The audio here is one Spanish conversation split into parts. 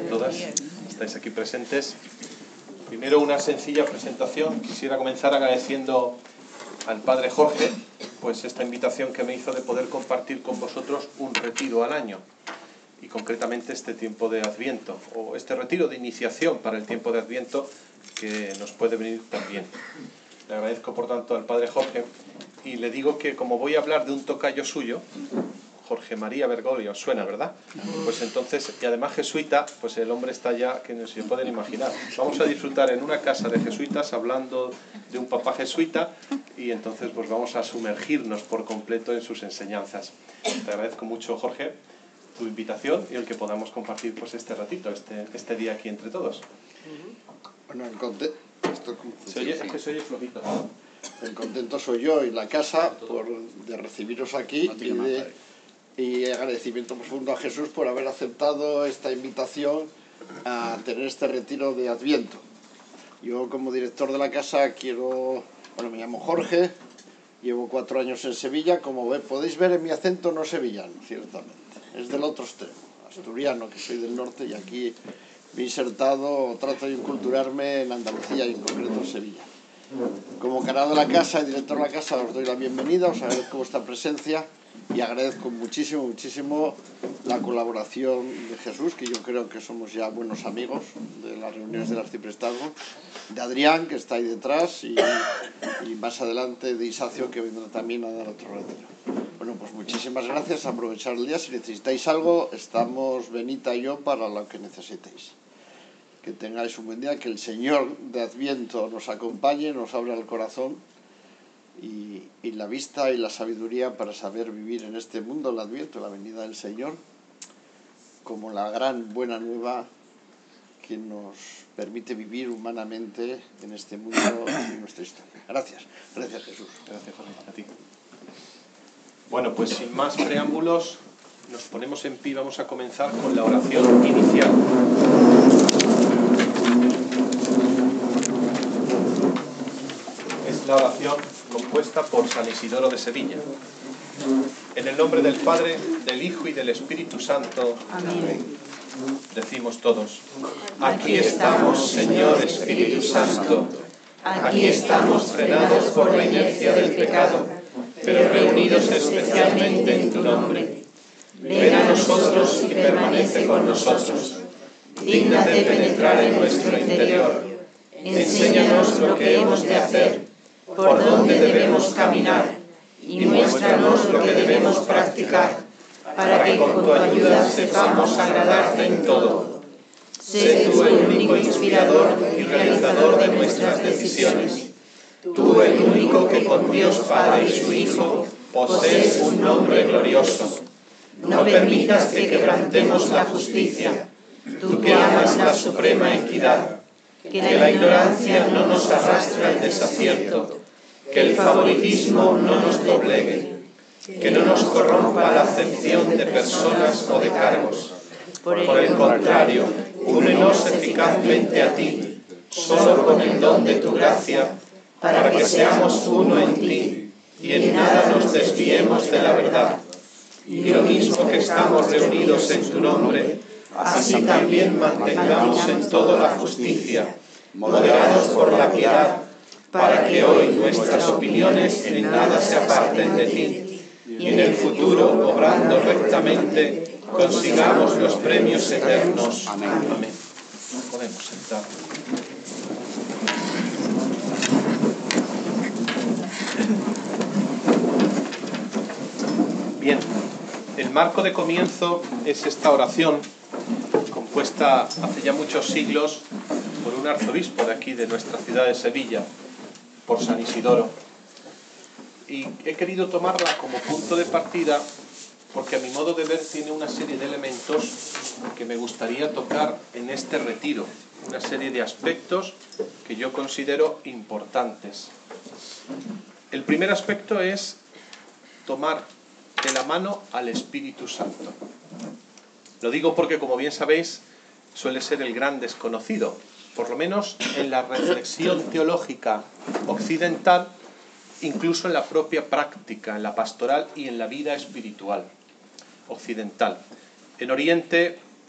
todas estáis aquí presentes. Primero, una sencilla presentación. Quisiera comenzar agradeciendo al Padre Jorge pues esta invitación que me hizo de poder compartir con vosotros un retiro al año, y concretamente este tiempo de Adviento, o este retiro de iniciación para el tiempo de Adviento, que nos puede venir también. Le agradezco por tanto al Padre Jorge, y le digo que como voy a hablar de un tocayo suyo, Jorge María Bergoglio, suena, ¿verdad? Pues entonces, y además jesuita, pues el hombre está ya, que no se pueden imaginar. Vamos a disfrutar en una casa de jesuitas hablando de un papá jesuita, y entonces pues vamos a sumergirnos por completo en sus enseñanzas. Te agradezco mucho, Jorge, tu invitación y el que podamos compartir pues este ratito, este día aquí entre todos. Bueno, Es que se oye flojito. El contento soy yo y la casa de recibiros aquí y agradecimiento profundo a Jesús por haber aceptado esta invitación a tener este retiro de Adviento. Yo como director de la casa me llamo Jorge, llevo 4 años en Sevilla. Como podéis ver en mi acento no es sevillano, ciertamente, es del otro extremo, asturiano, que soy del norte, y aquí me he insertado, trato de inculturarme en Andalucía y en concreto en Sevilla. Como canal de la casa y director de la casa os doy la bienvenida, os agradezco vuestra presencia y agradezco muchísimo la colaboración de Jesús, que yo creo que somos ya buenos amigos de las reuniones del arciprestazgo, de Adrián, que está ahí detrás, y más adelante de Isacio, que vendrá también a dar otro retiro. Bueno, pues muchísimas gracias, aprovechar el día. Si necesitáis algo, estamos Benita y yo para lo que necesitéis. Que tengáis un buen día, que el Señor de Adviento nos acompañe, nos abra el corazón y la vista y la sabiduría para saber vivir en este mundo, el Adviento, la venida del Señor, como la gran buena nueva que nos permite vivir humanamente en este mundo y en nuestra historia. Gracias Jesús. Gracias, Jorge, a ti. Bueno, pues sin más preámbulos, nos ponemos en pie y vamos a comenzar con la oración inicial. Es la oración compuesta por San Isidoro de Sevilla. En el nombre del Padre, del Hijo y del Espíritu Santo. Amén. Decimos todos: aquí estamos, Señor Espíritu Santo. Aquí estamos frenados por la inercia del pecado, pero reunidos especialmente en tu nombre. Ven a nosotros y permanece con nosotros. Dígnate penetrar en nuestro interior. Enséñanos lo que hemos de hacer, por dónde debemos caminar, y muéstranos lo que debemos practicar, para que con tu ayuda sepamos agradarte en todo. Sé tú el único inspirador y realizador de nuestras decisiones. Tú el único que con Dios Padre y su Hijo posees un nombre glorioso. No permitas que quebrantemos la justicia, tú que amas la suprema equidad. Que la ignorancia no nos arrastre al desacierto, que el favoritismo no nos doblegue, que no nos corrompa la acepción de personas o de cargos. Por el contrario, únenos eficazmente a ti, solo con el don de tu gracia, para que seamos uno en ti y en nada nos desviemos de la verdad. Y lo mismo que estamos reunidos en tu nombre, así también mantengamos en todo la justicia, moderados por la piedad, para que hoy nuestras opiniones en nada se aparten de ti, y en el futuro, obrando rectamente, consigamos los premios eternos. Amén. Amén. Podemos sentar. Bien, el marco de comienzo es esta oración, compuesta hace ya muchos siglos por un arzobispo de aquí, de nuestra ciudad de Sevilla, por San Isidoro. Y he querido tomarla como punto de partida porque a mi modo de ver tiene una serie de elementos que me gustaría tocar en este retiro, una serie de aspectos que yo considero importantes. El primer aspecto es tomar de la mano al Espíritu Santo. Lo digo porque, como bien sabéis, suele ser el gran desconocido, por lo menos en la reflexión teológica occidental, incluso en la propia práctica, en la pastoral y en la vida espiritual occidental. En Oriente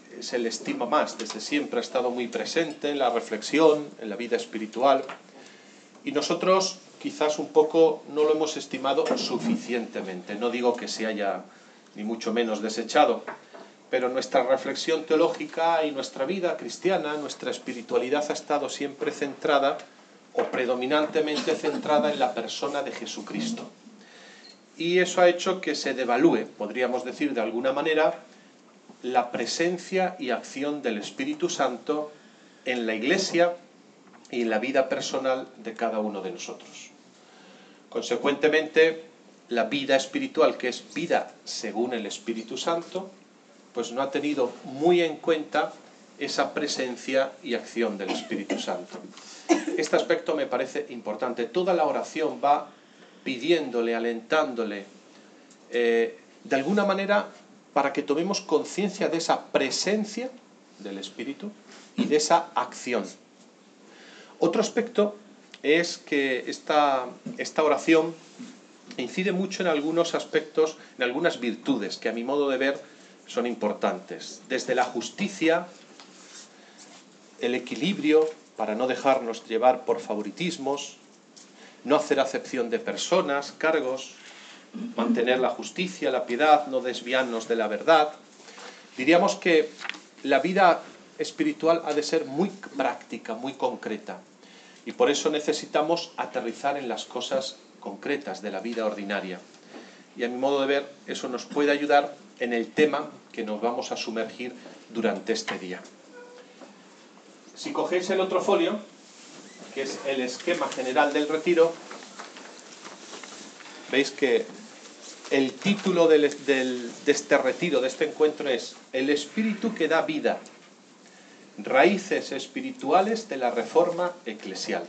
se le estima más, desde siempre ha estado muy presente en la reflexión, en la vida espiritual, y nosotros quizás un poco no lo hemos estimado suficientemente. No digo que se haya ni mucho menos desechado, pero nuestra reflexión teológica y nuestra vida cristiana, nuestra espiritualidad ha estado siempre centrada o predominantemente centrada en la persona de Jesucristo. Y eso ha hecho que se devalúe, podríamos decir de alguna manera, la presencia y acción del Espíritu Santo en la Iglesia y en la vida personal de cada uno de nosotros. Consecuentemente, la vida espiritual, que es vida según el Espíritu Santo, pues no ha tenido muy en cuenta esa presencia y acción del Espíritu Santo. Este aspecto me parece importante. Toda la oración va pidiéndole, alentándole, de alguna manera, para que tomemos conciencia de esa presencia del Espíritu y de esa acción. Otro aspecto es que esta oración incide mucho en algunos aspectos, en algunas virtudes que a mi modo de ver son importantes. Desde la justicia, el equilibrio para no dejarnos llevar por favoritismos, no hacer acepción de personas, cargos, mantener la justicia, la piedad, no desviarnos de la verdad. Diríamos que la vida espiritual ha de ser muy práctica, muy concreta. Y por eso necesitamos aterrizar en las cosas concretas de la vida ordinaria. Y a mi modo de ver, eso nos puede ayudar en el tema que nos vamos a sumergir durante este día. Si cogéis el otro folio, que es el esquema general del retiro, veis que el título de este retiro, de este encuentro, es El Espíritu que da vida. Raíces espirituales de la reforma eclesial.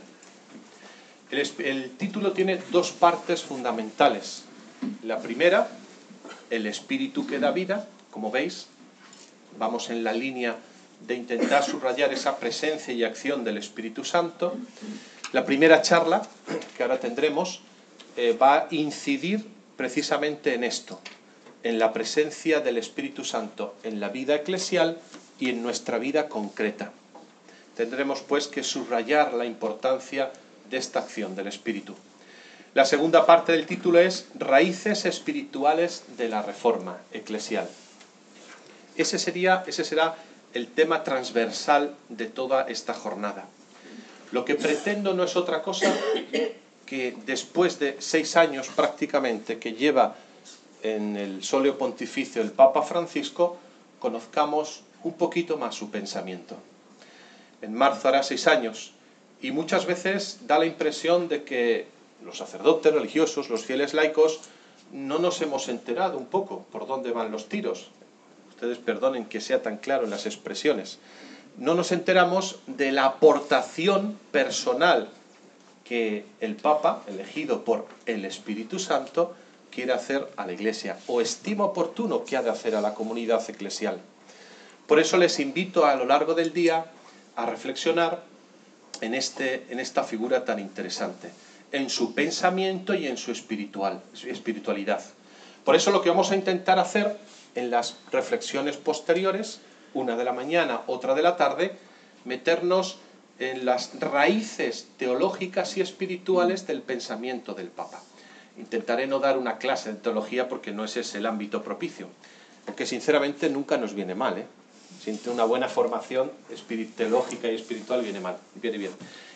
El título tiene dos partes fundamentales. La primera, el Espíritu que da vida, como veis, vamos en la línea de intentar subrayar esa presencia y acción del Espíritu Santo. La primera charla, que ahora tendremos, va a incidir precisamente en esto, en la presencia del Espíritu Santo en la vida eclesial y en nuestra vida concreta. Tendremos pues que subrayar la importancia de esta acción del Espíritu. La segunda parte del título es Raíces espirituales de la reforma eclesial. Ese será el tema transversal de toda esta jornada. Lo que pretendo no es otra cosa que después de 6 años prácticamente que lleva en el solio pontificio el Papa Francisco, conozcamos un poquito más su pensamiento. En marzo hará 6 años y muchas veces da la impresión de que los sacerdotes religiosos, los fieles laicos, no nos hemos enterado un poco por dónde van los tiros. Ustedes perdonen que sea tan claro en las expresiones. No nos enteramos de la aportación personal que el Papa, elegido por el Espíritu Santo, quiere hacer a la Iglesia, o estima oportuno que ha de hacer a la comunidad eclesial. Por eso les invito a lo largo del día a reflexionar en esta figura tan interesante, en su pensamiento y en su espiritualidad. Por eso lo que vamos a intentar hacer en las reflexiones posteriores, una de la mañana, otra de la tarde, meternos en las raíces teológicas y espirituales del pensamiento del Papa. Intentaré no dar una clase de teología porque no ese es el ámbito propicio, porque sinceramente nunca nos viene mal, ¿eh? Sin una buena formación teológica y espiritual viene bien.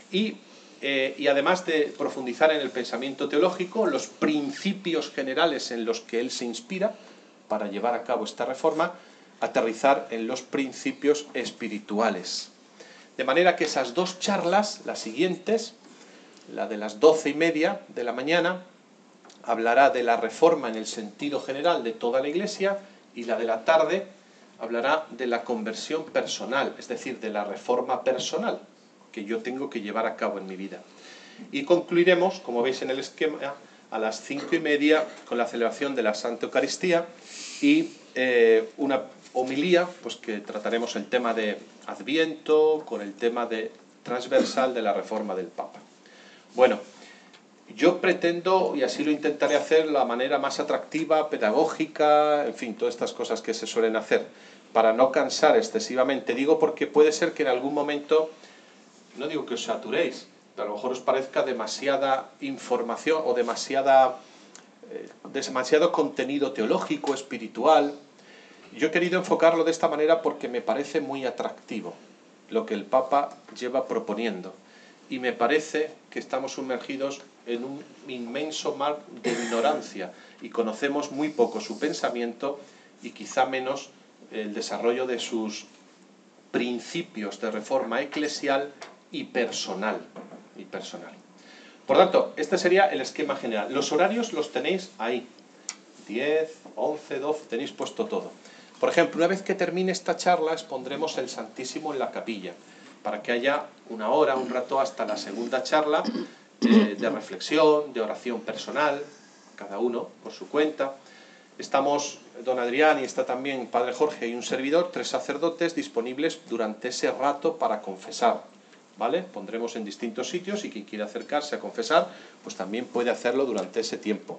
Y además de profundizar en el pensamiento teológico, los principios generales en los que él se inspira para llevar a cabo esta reforma, aterrizar en los principios espirituales. De manera que esas dos charlas, las siguientes, la de las 12:30 de la mañana, hablará de la reforma en el sentido general de toda la Iglesia, y la de la tarde hablará de la conversión personal, es decir, de la reforma personal que yo tengo que llevar a cabo en mi vida. Y concluiremos, como veis en el esquema, a las 5:30 con la celebración de la Santa Eucaristía y una homilía, pues que trataremos el tema de Adviento con el tema transversal de la reforma del Papa. Bueno, yo pretendo, y así lo intentaré hacer, la manera más atractiva, pedagógica, en fin, todas estas cosas que se suelen hacer. para no cansar excesivamente. Digo porque puede ser que en algún momento, no digo que os saturéis, pero a lo mejor os parezca demasiada información o demasiado contenido teológico, espiritual. Yo he querido enfocarlo de esta manera porque me parece muy atractivo lo que el Papa lleva proponiendo. Y me parece que estamos sumergidos en un inmenso mar de ignorancia y conocemos muy poco su pensamiento y quizá menos el desarrollo de sus principios de reforma eclesial y personal. Por tanto, este sería el esquema general. Los horarios los tenéis ahí. 10, 11, 12, tenéis puesto todo. Por ejemplo, una vez que termine esta charla, expondremos el Santísimo en la capilla, para que haya una hora, un rato hasta la segunda charla de reflexión, de oración personal, cada uno por su cuenta. Estamos, don Adrián, y está también Padre Jorge y un servidor, 3 sacerdotes disponibles durante ese rato para confesar, ¿vale? Pondremos en distintos sitios y quien quiera acercarse a confesar, pues también puede hacerlo durante ese tiempo.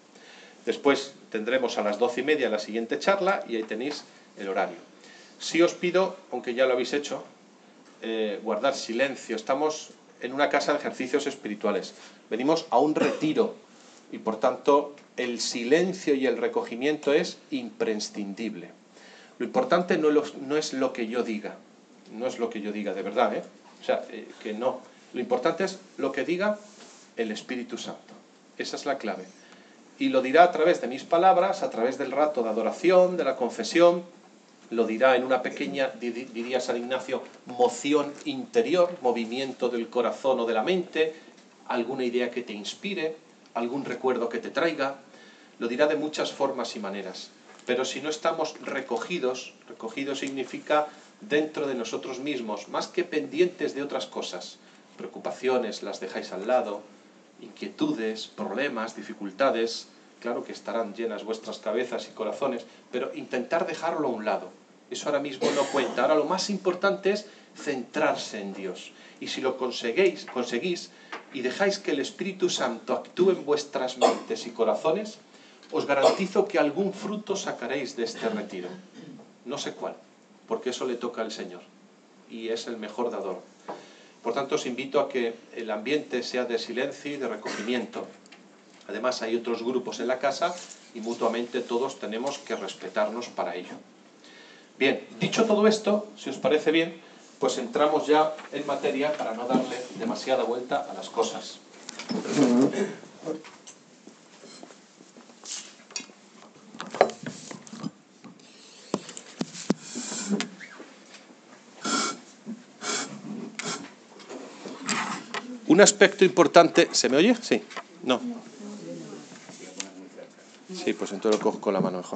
Después tendremos a las 12:30 la siguiente charla y ahí tenéis el horario. Sí os pido, aunque ya lo habéis hecho, guardar silencio. Estamos en una casa de ejercicios espirituales. Venimos a un retiro y por tanto el silencio y el recogimiento es imprescindible. Lo importante no es lo que yo diga, no es lo que yo diga, de verdad, ¿eh? O sea, que no. Lo importante es lo que diga el Espíritu Santo. Esa es la clave. Y lo dirá a través de mis palabras, a través del rato de adoración, de la confesión. Lo dirá en una pequeña, diría San Ignacio, moción interior, movimiento del corazón o de la mente, alguna idea que te inspire, algún recuerdo que te traiga. Lo dirá de muchas formas y maneras. Pero si no estamos recogidos significa dentro de nosotros mismos, más que pendientes de otras cosas. Preocupaciones las dejáis al lado, inquietudes, problemas, dificultades, claro que estarán llenas vuestras cabezas y corazones, pero intentar dejarlo a un lado. Eso ahora mismo no cuenta. Ahora lo más importante es centrarse en Dios. Y si lo conseguís y dejáis que el Espíritu Santo actúe en vuestras mentes y corazones, os garantizo que algún fruto sacaréis de este retiro. No sé cuál, porque eso le toca al Señor. Y es el mejor dador. Por tanto, os invito a que el ambiente sea de silencio y de recogimiento. Además, hay otros grupos en la casa y mutuamente todos tenemos que respetarnos para ello. Bien, dicho todo esto, si os parece bien, pues entramos ya en materia para no darle demasiada vuelta a las cosas. Un aspecto importante... ¿Se me oye? Sí. No. Sí, pues entonces lo cojo con la mano mejor.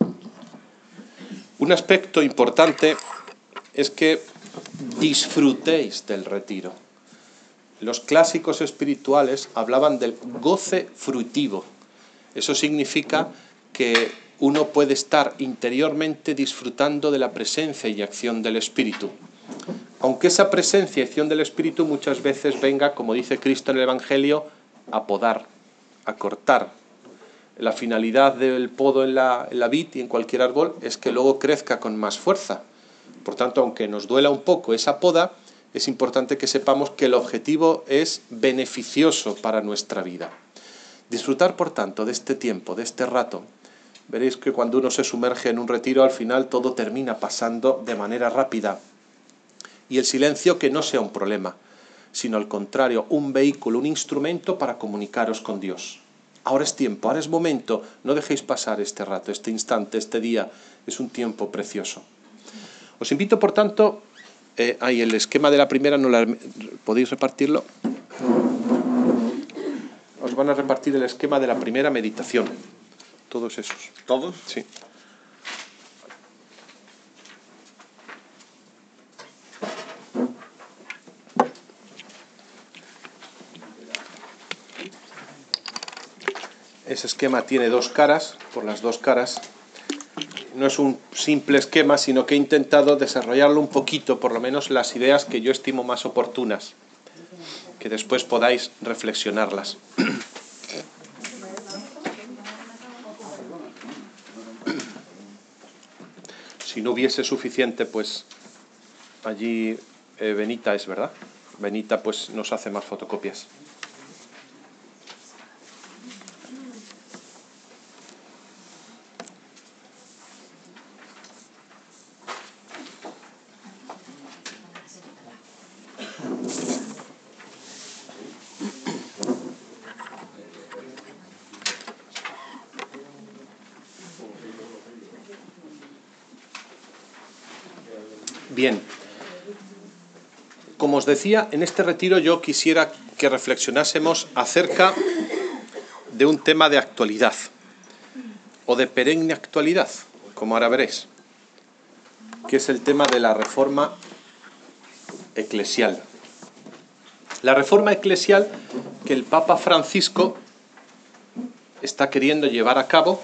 Un aspecto importante es que disfrutéis del retiro. Los clásicos espirituales hablaban del goce frutivo. Eso significa que uno puede estar interiormente disfrutando de la presencia y acción del Espíritu. Aunque esa presencia y acción del Espíritu muchas veces venga, como dice Cristo en el Evangelio, a podar, a cortar. La finalidad del podo en la vid y en cualquier árbol es que luego crezca con más fuerza. Por tanto, aunque nos duela un poco esa poda, es importante que sepamos que el objetivo es beneficioso para nuestra vida. Disfrutar, por tanto, de este tiempo, de este rato. Veréis que cuando uno se sumerge en un retiro, al final todo termina pasando de manera rápida. Y el silencio que no sea un problema, sino al contrario, un vehículo, un instrumento para comunicaros con Dios. Ahora es tiempo, ahora es momento, no dejéis pasar este rato, este instante, este día, es un tiempo precioso. Os invito, por tanto, ahí el esquema de la primera, ¿podéis repartirlo? Os van a repartir el esquema de la primera meditación, todos esos. ¿Todos? Sí. Ese esquema tiene 2 caras, por las 2 caras. No es un simple esquema, sino que he intentado desarrollarlo un poquito, por lo menos las ideas que yo estimo más oportunas, que después podáis reflexionarlas. Si no hubiese suficiente, pues allí Benita es, ¿verdad? Benita pues nos hace más fotocopias. Bien, como os decía, en este retiro yo quisiera que reflexionásemos acerca de un tema de actualidad, o de perenne actualidad, como ahora veréis, que es el tema de la reforma eclesial. La reforma eclesial que el Papa Francisco está queriendo llevar a cabo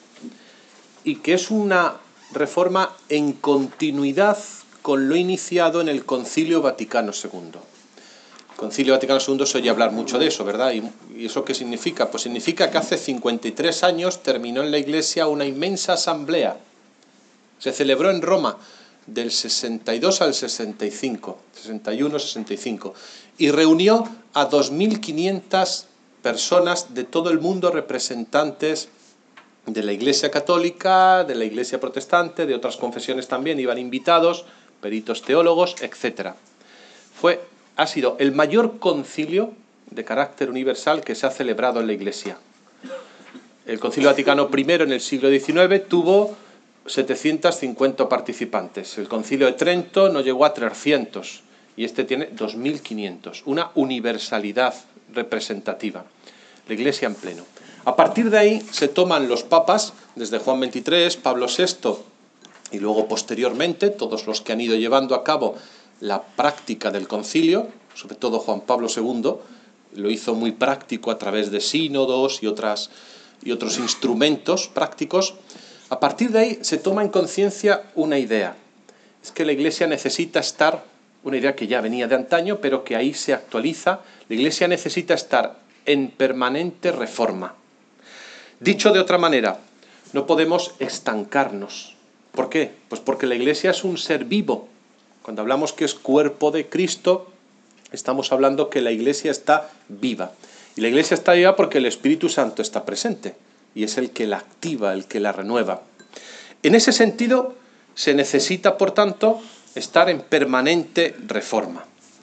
y que es una reforma en continuidad con lo iniciado en el Concilio Vaticano II. El Concilio Vaticano II se oye hablar mucho de eso, ¿verdad? ¿Y eso qué significa? Pues significa que hace 53 años terminó en la Iglesia una inmensa asamblea. Se celebró en Roma del 62 al 65, 61-65, y reunió a 2.500 personas de todo el mundo, representantes de la Iglesia Católica, de la Iglesia Protestante, de otras confesiones también, iban invitados, peritos teólogos, etc. Ha sido el mayor concilio de carácter universal que se ha celebrado en la Iglesia. El Concilio Vaticano I en el siglo XIX tuvo 750 participantes. El Concilio de Trento no llegó a 300 y este tiene 2.500. Una universalidad representativa. La Iglesia en pleno. A partir de ahí se toman los papas, desde Juan XXIII, Pablo VI y luego posteriormente todos los que han ido llevando a cabo la práctica del concilio, sobre todo Juan Pablo II, lo hizo muy práctico a través de sínodos y otros instrumentos prácticos. A partir de ahí se toma en conciencia una idea. Es que la Iglesia necesita estar, una idea que ya venía de antaño, pero que ahí se actualiza, la Iglesia necesita estar en permanente reforma. Dicho de otra manera, no podemos estancarnos. ¿Por qué? Pues porque la Iglesia es un ser vivo. Cuando hablamos que es cuerpo de Cristo, estamos hablando que la Iglesia está viva. Y la Iglesia está viva porque el Espíritu Santo está presente y es el que la activa, el que la renueva. En ese sentido, se necesita, por tanto, estar en permanente reforma,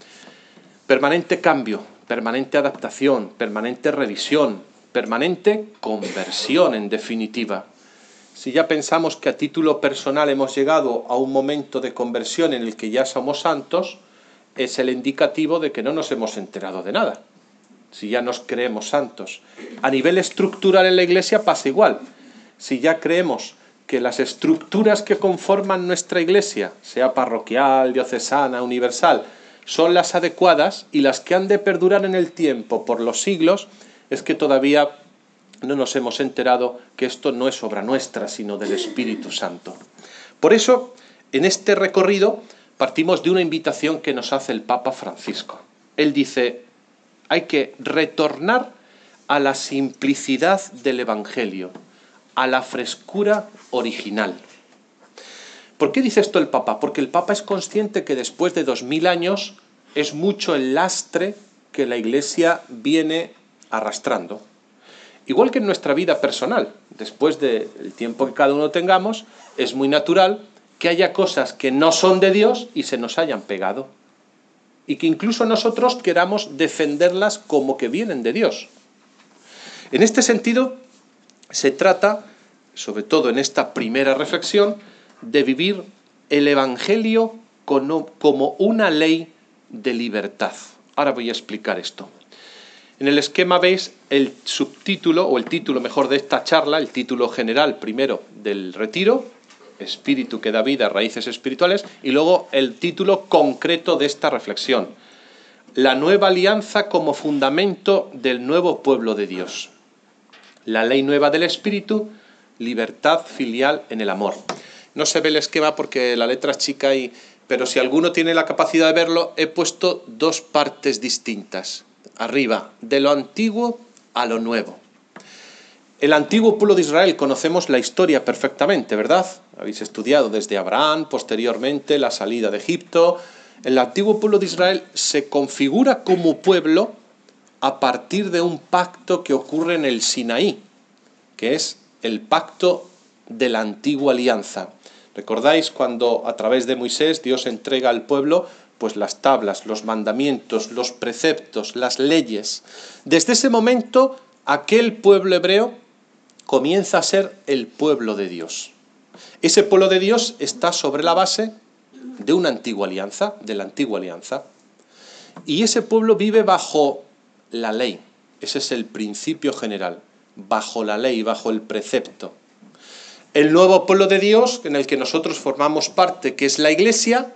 permanente cambio, permanente adaptación, permanente revisión, permanente conversión, en definitiva. Si ya pensamos que a título personal hemos llegado a un momento de conversión en el que ya somos santos, es el indicativo de que no nos hemos enterado de nada. Si ya nos creemos santos. A nivel estructural en la Iglesia pasa igual. Si ya creemos que las estructuras que conforman nuestra Iglesia, sea parroquial, diocesana, universal, son las adecuadas y las que han de perdurar en el tiempo por los siglos, es que todavía no nos hemos enterado que esto no es obra nuestra, sino del Espíritu Santo. Por eso, en este recorrido, partimos de una invitación que nos hace el Papa Francisco. Él dice, hay que retornar a la simplicidad del Evangelio, a la frescura original. ¿Por qué dice esto el Papa? Porque el Papa es consciente que después de 2000 años es mucho el lastre que la Iglesia viene arrastrando. Igual que en nuestra vida personal, después del tiempo que cada uno tengamos, es muy natural que haya cosas que no son de Dios y se nos hayan pegado. Y que incluso nosotros queramos defenderlas como que vienen de Dios. En este sentido, se trata, sobre todo en esta primera reflexión, de vivir el Evangelio como una ley de libertad. Ahora voy a explicar esto. En el esquema veis el subtítulo, o el título mejor de esta charla, el título general primero del retiro, Espíritu que da vida, raíces espirituales, y luego el título concreto de esta reflexión, la nueva alianza como fundamento del nuevo pueblo de Dios. La ley nueva del Espíritu, libertad filial en el amor. No se ve el esquema porque la letra es chica, pero si alguno tiene la capacidad de verlo, he puesto dos partes distintas. Arriba, de lo antiguo a lo nuevo. el antiguo pueblo de Israel conocemos la historia perfectamente, ¿verdad? Habéis estudiado desde Abraham, posteriormente la salida de Egipto. El antiguo pueblo de Israel se configura como pueblo a partir de un pacto que ocurre en el Sinaí, que es el pacto de la antigua alianza. ¿Recordáis cuando a través de Moisés Dios entrega al pueblo pues las tablas, los mandamientos, los preceptos, las leyes? Desde ese momento aquel pueblo hebreo comienza a ser el pueblo de Dios. Ese pueblo de Dios está sobre la base de una antigua alianza, de la antigua alianza. Y ese pueblo vive bajo la ley. Ese es el principio general. Bajo la ley, bajo el precepto. El nuevo pueblo de Dios, en el que nosotros formamos parte, que es la Iglesia,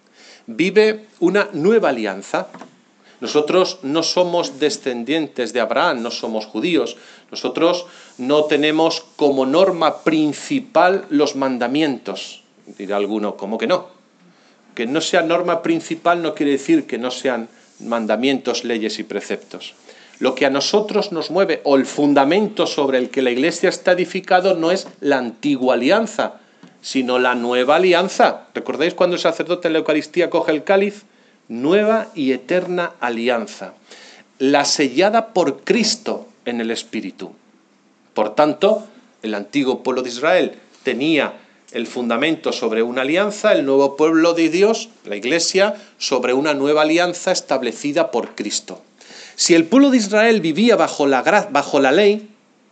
vive una nueva alianza. Nosotros no somos descendientes de Abraham, no somos judíos. Nosotros no tenemos como norma principal los mandamientos. Dirá alguno, ¿cómo que no? Que no sea norma principal no quiere decir que no sean mandamientos, leyes y preceptos. Lo que a nosotros nos mueve, o el fundamento sobre el que la Iglesia está edificado, no es la antigua alianza, sino la nueva alianza. ¿Recordáis cuando el sacerdote en la Eucaristía coge el cáliz? Nueva y eterna alianza, la sellada por Cristo en el Espíritu. Por tanto, el antiguo pueblo de Israel tenía el fundamento sobre una alianza, el nuevo pueblo de Dios, la Iglesia, sobre una nueva alianza establecida por Cristo. Si el pueblo de Israel vivía bajo la ley,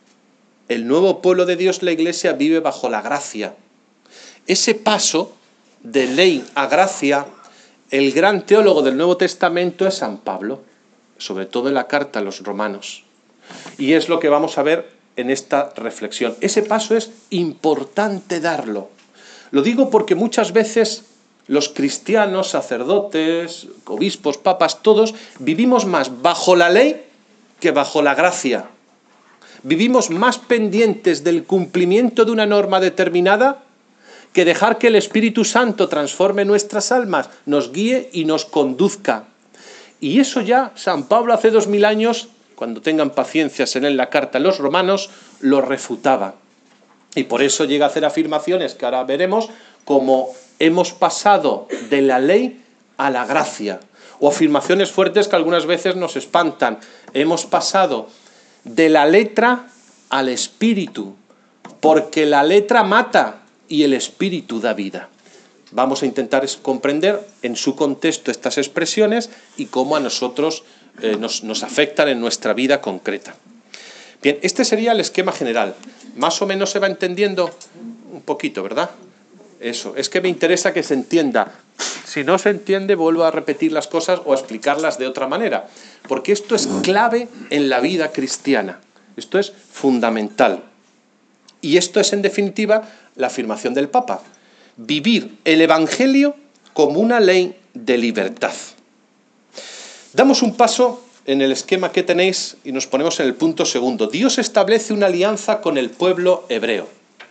el nuevo pueblo de Dios, la Iglesia, vive bajo la gracia. Ese paso de ley a gracia, el gran teólogo del Nuevo Testamento es San Pablo, sobre todo en la carta a los romanos. Y es lo que vamos a ver en esta reflexión. Ese paso es importante darlo. Lo digo porque muchas veces los cristianos, sacerdotes, obispos, papas, todos vivimos más bajo la ley que bajo la gracia. Vivimos más pendientes del cumplimiento de una norma determinada que dejar que el Espíritu Santo transforme nuestras almas, nos guíe y nos conduzca. Y eso ya San Pablo hace 2000 años, cuando tengan paciencia en la carta a los romanos, lo refutaba. Y por eso llega a hacer afirmaciones que ahora veremos, como hemos pasado de la ley a la gracia. O afirmaciones fuertes que algunas veces nos espantan. Hemos pasado de la letra al espíritu, porque la letra mata y el espíritu da vida. Vamos a intentar comprender en su contexto estas expresiones y cómo a nosotros nos afectan en nuestra vida concreta. Bien, este sería el esquema general. Más o menos se va entendiendo un poquito, ¿verdad? Eso, es que me interesa que se entienda. Si no se entiende, vuelvo a repetir las cosas o a explicarlas de otra manera. Porque esto es clave en la vida cristiana. Esto es fundamental. Y esto es, en definitiva, la afirmación del Papa. Vivir el Evangelio como una ley de libertad. Damos un paso en el esquema que tenéis y nos ponemos en el punto segundo. Dios establece una alianza con el pueblo hebreo.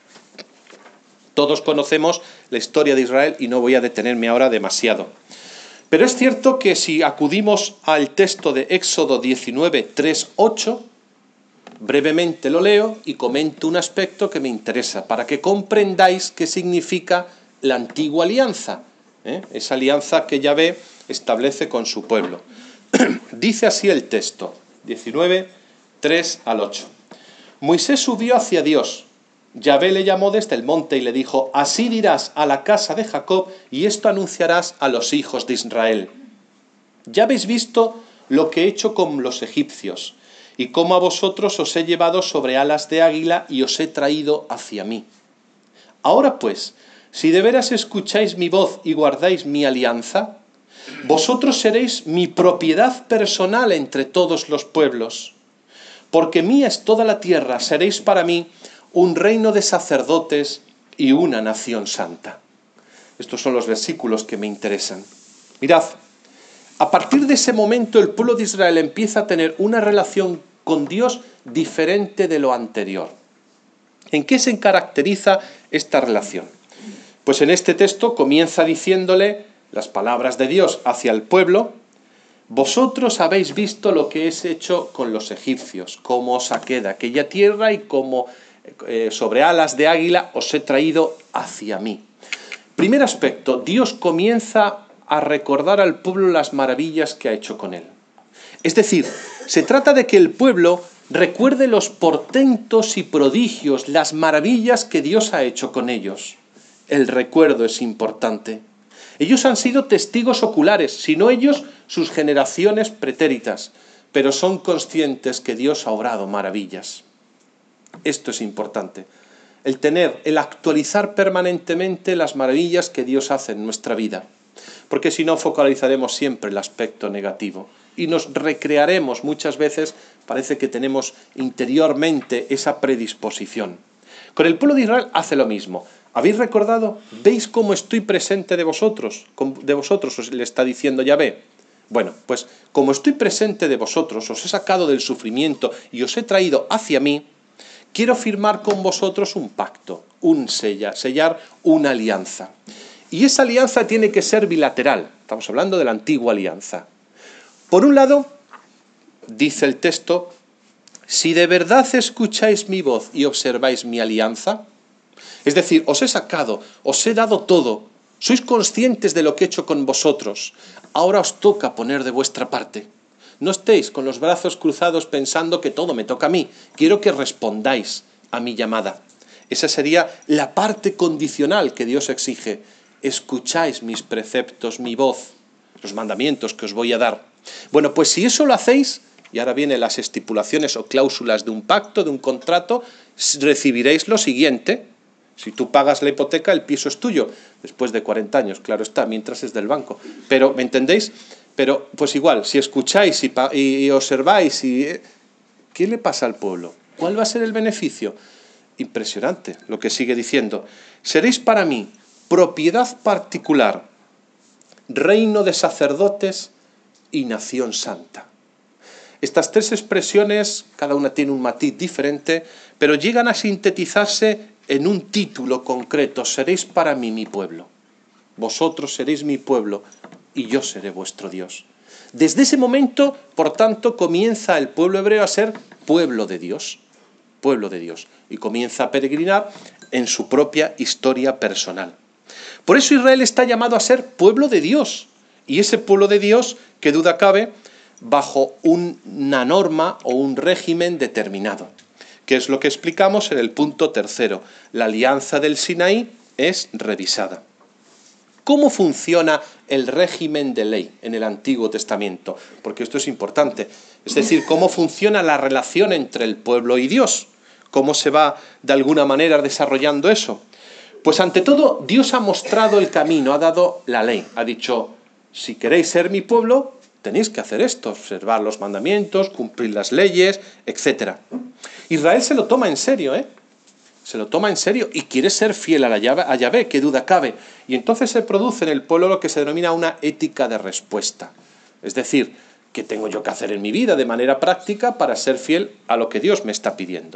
Todos conocemos la historia de Israel y no voy a detenerme ahora demasiado. Pero es cierto que si acudimos al texto de Éxodo 19, 3, 8, brevemente lo leo y comento un aspecto que me interesa, para que comprendáis qué significa la antigua alianza, esa alianza que Yahvé establece con su pueblo. Dice así el texto, 19, 3 al 8. Moisés subió hacia Dios. Yahvé le llamó desde el monte y le dijo: así dirás a la casa de Jacob y esto anunciarás a los hijos de Israel. Ya habéis visto lo que he hecho con los egipcios y cómo a vosotros os he llevado sobre alas de águila y os he traído hacia mí. Ahora pues, si de veras escucháis mi voz y guardáis mi alianza, vosotros seréis mi propiedad personal entre todos los pueblos. Porque mía es toda la tierra, seréis para mí un reino de sacerdotes y una nación santa. Estos son los versículos que me interesan. Mirad, a partir de ese momento el pueblo de Israel empieza a tener una relación con Dios diferente de lo anterior. ¿En qué se caracteriza esta relación? Pues en este texto comienza diciéndole las palabras de Dios hacia el pueblo: vosotros habéis visto lo que he hecho con los egipcios, cómo os saqué de aquella tierra y cómo sobre alas de águila os he traído hacia mí. Primer aspecto, Dios comienza a recordar al pueblo las maravillas que ha hecho con él. Es decir, se trata de que el pueblo recuerde los portentos y prodigios, las maravillas que Dios ha hecho con ellos. El recuerdo es importante. Ellos han sido testigos oculares, si no ellos, sus generaciones pretéritas, pero son conscientes que Dios ha obrado maravillas. Esto es importante. El actualizar permanentemente las maravillas que Dios hace en nuestra vida. Porque si no, focalizaremos siempre el aspecto negativo. Y nos recrearemos muchas veces, parece que tenemos interiormente esa predisposición. Con el pueblo de Israel hace lo mismo. ¿Habéis recordado? ¿Veis cómo estoy presente de vosotros? De vosotros os le está diciendo Yahvé. Bueno, pues como estoy presente de vosotros, os he sacado del sufrimiento y os he traído hacia mí, quiero firmar con vosotros un pacto, sellar una alianza. Y esa alianza tiene que ser bilateral. Estamos hablando de la antigua alianza. Por un lado, dice el texto, si de verdad escucháis mi voz y observáis mi alianza, es decir, os he sacado, os he dado todo, sois conscientes de lo que he hecho con vosotros, ahora os toca poner de vuestra parte. No estéis con los brazos cruzados pensando que todo me toca a mí, quiero que respondáis a mi llamada. Esa sería la parte condicional que Dios exige. Escucháis mis preceptos, mi voz, los mandamientos que os voy a dar. Bueno, pues si eso lo hacéis, y ahora vienen las estipulaciones o cláusulas de un pacto, de un contrato, recibiréis lo siguiente. Si tú pagas la hipoteca, el piso es tuyo, después de 40 años, claro está, mientras es del banco. Pero, ¿me entendéis? Pero, pues igual, si escucháis y observáis, ¿qué le pasa al pueblo? ¿Cuál va a ser el beneficio? Impresionante lo que sigue diciendo. Seréis para mí propiedad particular, reino de sacerdotes y nación santa. Estas tres expresiones, cada una tiene un matiz diferente, pero llegan a sintetizarse en un título concreto: seréis para mí mi pueblo. Vosotros seréis mi pueblo y yo seré vuestro Dios. Desde ese momento, por tanto, comienza el pueblo hebreo a ser pueblo de Dios, y comienza a peregrinar en su propia historia personal. Por eso Israel está llamado a ser pueblo de Dios, y ese pueblo de Dios, que duda cabe, bajo una norma o un régimen determinado, que es lo que explicamos en el punto tercero. La alianza del Sinaí es revisada. ¿Cómo funciona el régimen de ley en el Antiguo Testamento? Porque esto es importante. Es decir, ¿cómo funciona la relación entre el pueblo y Dios? ¿Cómo se va, de alguna manera, desarrollando eso? Pues ante todo, Dios ha mostrado el camino, ha dado la ley. Ha dicho, si queréis ser mi pueblo, tenéis que hacer esto, observar los mandamientos, cumplir las leyes, etc. Israel se lo toma en serio, Se lo toma en serio y quiere ser fiel a Yahvé, qué duda cabe. Y entonces se produce en el pueblo lo que se denomina una ética de respuesta. Es decir, ¿qué tengo yo que hacer en mi vida de manera práctica para ser fiel a lo que Dios me está pidiendo?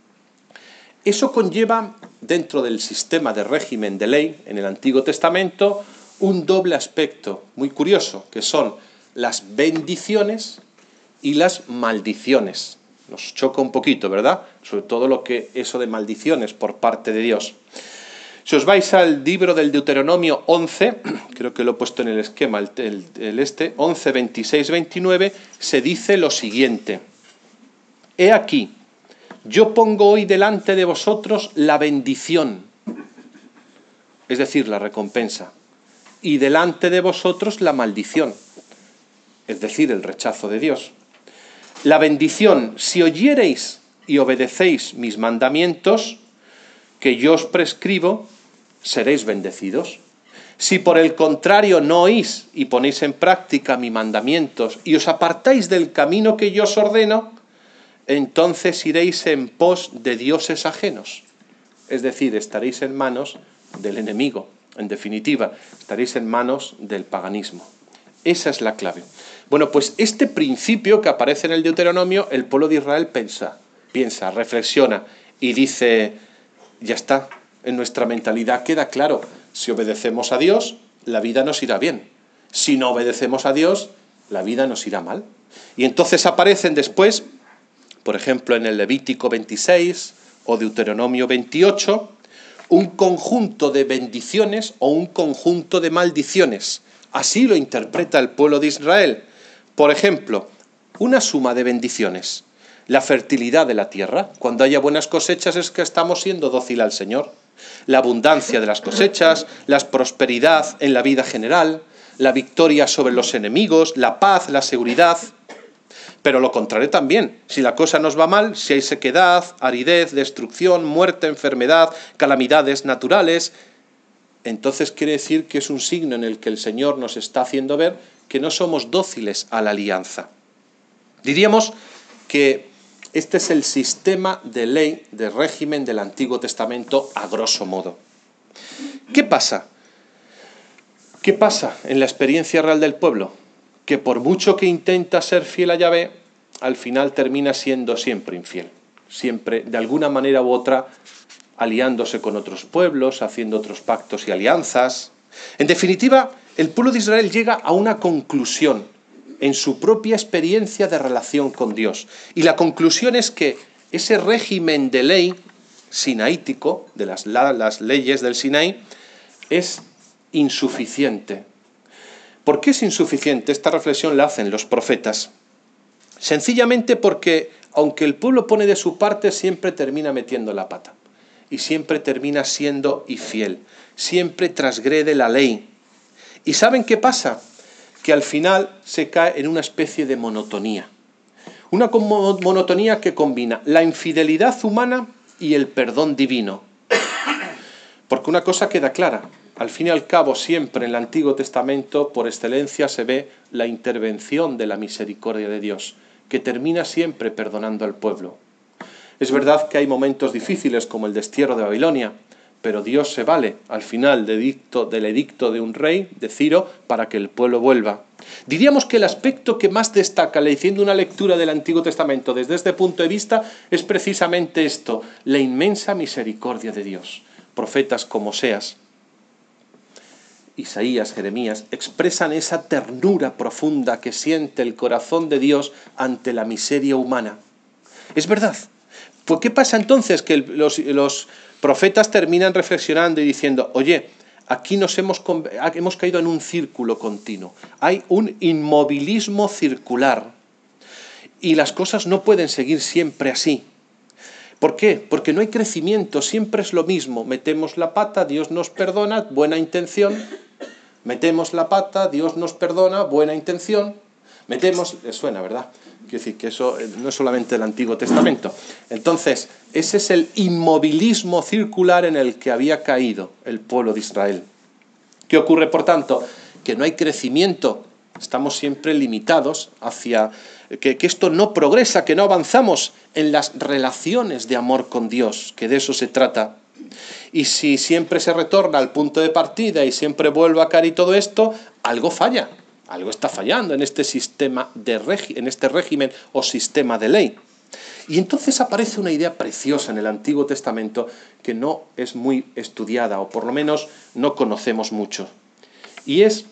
Eso conlleva, dentro del sistema de régimen de ley en el Antiguo Testamento, un doble aspecto muy curioso, que son las bendiciones y las maldiciones. Nos choca un poquito, ¿verdad? Sobre todo eso de maldiciones por parte de Dios. Si os vais al libro del Deuteronomio 11, creo que lo he puesto en el esquema, 11, 26, 29, se dice lo siguiente. He aquí, yo pongo hoy delante de vosotros la bendición, es decir, la recompensa, y delante de vosotros la maldición, es decir, el rechazo de Dios. La bendición, si oyereis y obedecéis mis mandamientos, que yo os prescribo, seréis bendecidos. Si por el contrario no oís y ponéis en práctica mis mandamientos y os apartáis del camino que yo os ordeno, entonces iréis en pos de dioses ajenos. Es decir, estaréis en manos del enemigo. En definitiva, estaréis en manos del paganismo. Esa es la clave. Bueno, pues este principio que aparece en el Deuteronomio, el pueblo de Israel piensa, reflexiona y dice, ya está, en nuestra mentalidad queda claro, si obedecemos a Dios, la vida nos irá bien. Si no obedecemos a Dios, la vida nos irá mal. Y entonces aparecen después, por ejemplo en el Levítico 26 o Deuteronomio 28, un conjunto de bendiciones o un conjunto de maldiciones. Así lo interpreta el pueblo de Israel. Por ejemplo, una suma de bendiciones. La fertilidad de la tierra. Cuando haya buenas cosechas es que estamos siendo dócil al Señor. La abundancia de las cosechas, la prosperidad en la vida general, la victoria sobre los enemigos, la paz, la seguridad. Pero lo contrario también, si la cosa nos va mal, si hay sequedad, aridez, destrucción, muerte, enfermedad, calamidades naturales, entonces quiere decir que es un signo en el que el Señor nos está haciendo ver que no somos dóciles a la alianza. Diríamos que este es el sistema de ley, de régimen del Antiguo Testamento a grosso modo. ¿Qué pasa? ¿Qué pasa en la experiencia real del pueblo? Que por mucho que intenta ser fiel a Yahvé, al final termina siendo siempre infiel. Siempre, de alguna manera u otra, aliándose con otros pueblos, haciendo otros pactos y alianzas. En definitiva, el pueblo de Israel llega a una conclusión en su propia experiencia de relación con Dios. Y la conclusión es que ese régimen de ley sinaítico, de las leyes del Sinaí, es insuficiente. ¿Por qué es insuficiente? Esta reflexión la hacen los profetas. Sencillamente porque, aunque el pueblo pone de su parte, siempre termina metiendo la pata. Y siempre termina siendo infiel. Siempre transgrede la ley. ¿Y saben qué pasa? Que al final se cae en una especie de monotonía. Una monotonía que combina la infidelidad humana y el perdón divino. Porque una cosa queda clara. Al fin y al cabo, siempre en el Antiguo Testamento, por excelencia, se ve la intervención de la misericordia de Dios, que termina siempre perdonando al pueblo. Es verdad que hay momentos difíciles, como el destierro de Babilonia, pero Dios se vale, al final, del edicto de un rey, de Ciro, para que el pueblo vuelva. Diríamos que el aspecto que más destaca, leyendo una lectura del Antiguo Testamento desde este punto de vista, es precisamente esto, la inmensa misericordia de Dios. Profetas como Oseas, Isaías, Jeremías, expresan esa ternura profunda que siente el corazón de Dios ante la miseria humana. Es verdad. Pues ¿qué pasa entonces? Que los profetas terminan reflexionando y diciendo, oye, aquí hemos caído en un círculo continuo. Hay un inmovilismo circular y las cosas no pueden seguir siempre así. ¿Por qué? Porque no hay crecimiento, siempre es lo mismo. Metemos la pata, Dios nos perdona, buena intención. Metemos la pata, Dios nos perdona, buena intención. Les suena, ¿verdad? Quiero decir que eso no es solamente el Antiguo Testamento. Entonces, ese es el inmovilismo circular en el que había caído el pueblo de Israel. ¿Qué ocurre, por tanto? Que no hay crecimiento. Estamos siempre limitados hacia que esto no progresa, que no avanzamos en las relaciones de amor con Dios, que de eso se trata. Y si siempre se retorna al punto de partida y siempre vuelve a caer y todo esto, algo falla, algo está fallando en este sistema en este régimen o sistema de ley. Y entonces aparece una idea preciosa en el Antiguo Testamento que no es muy estudiada, o por lo menos no conocemos mucho. Y es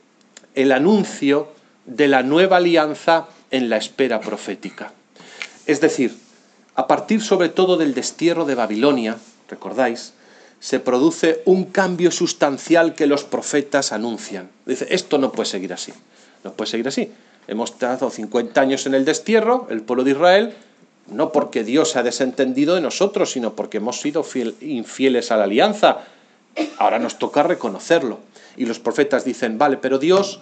el anuncio de la nueva alianza en la espera profética. Es decir, a partir sobre todo del destierro de Babilonia, recordáis, se produce un cambio sustancial que los profetas anuncian. Dice, esto no puede seguir así, no puede seguir así. Hemos estado 50 años en el destierro, el pueblo de Israel, no porque Dios se ha desentendido de nosotros, sino porque hemos sido infieles a la alianza. Ahora nos toca reconocerlo. Y los profetas dicen, vale, pero Dios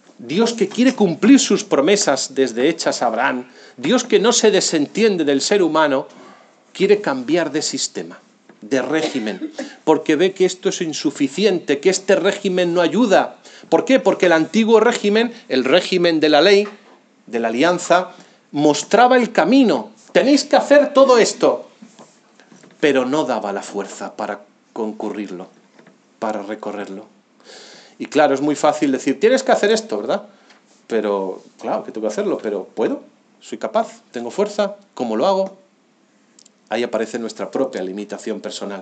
que quiere cumplir sus promesas desde hechas a Abraham, Dios que no se desentiende del ser humano, quiere cambiar de sistema, de régimen, porque ve que esto es insuficiente, que este régimen no ayuda. ¿Por qué? Porque el antiguo régimen, el régimen de la ley, de la alianza, mostraba el camino. Tenéis que hacer todo esto, pero no daba la fuerza para concurrirlo, para recorrerlo. Y claro, es muy fácil decir, tienes que hacer esto, ¿verdad? Pero, claro, que tengo que hacerlo, pero ¿puedo? ¿Soy capaz? ¿Tengo fuerza? ¿Cómo lo hago? Ahí aparece nuestra propia limitación personal.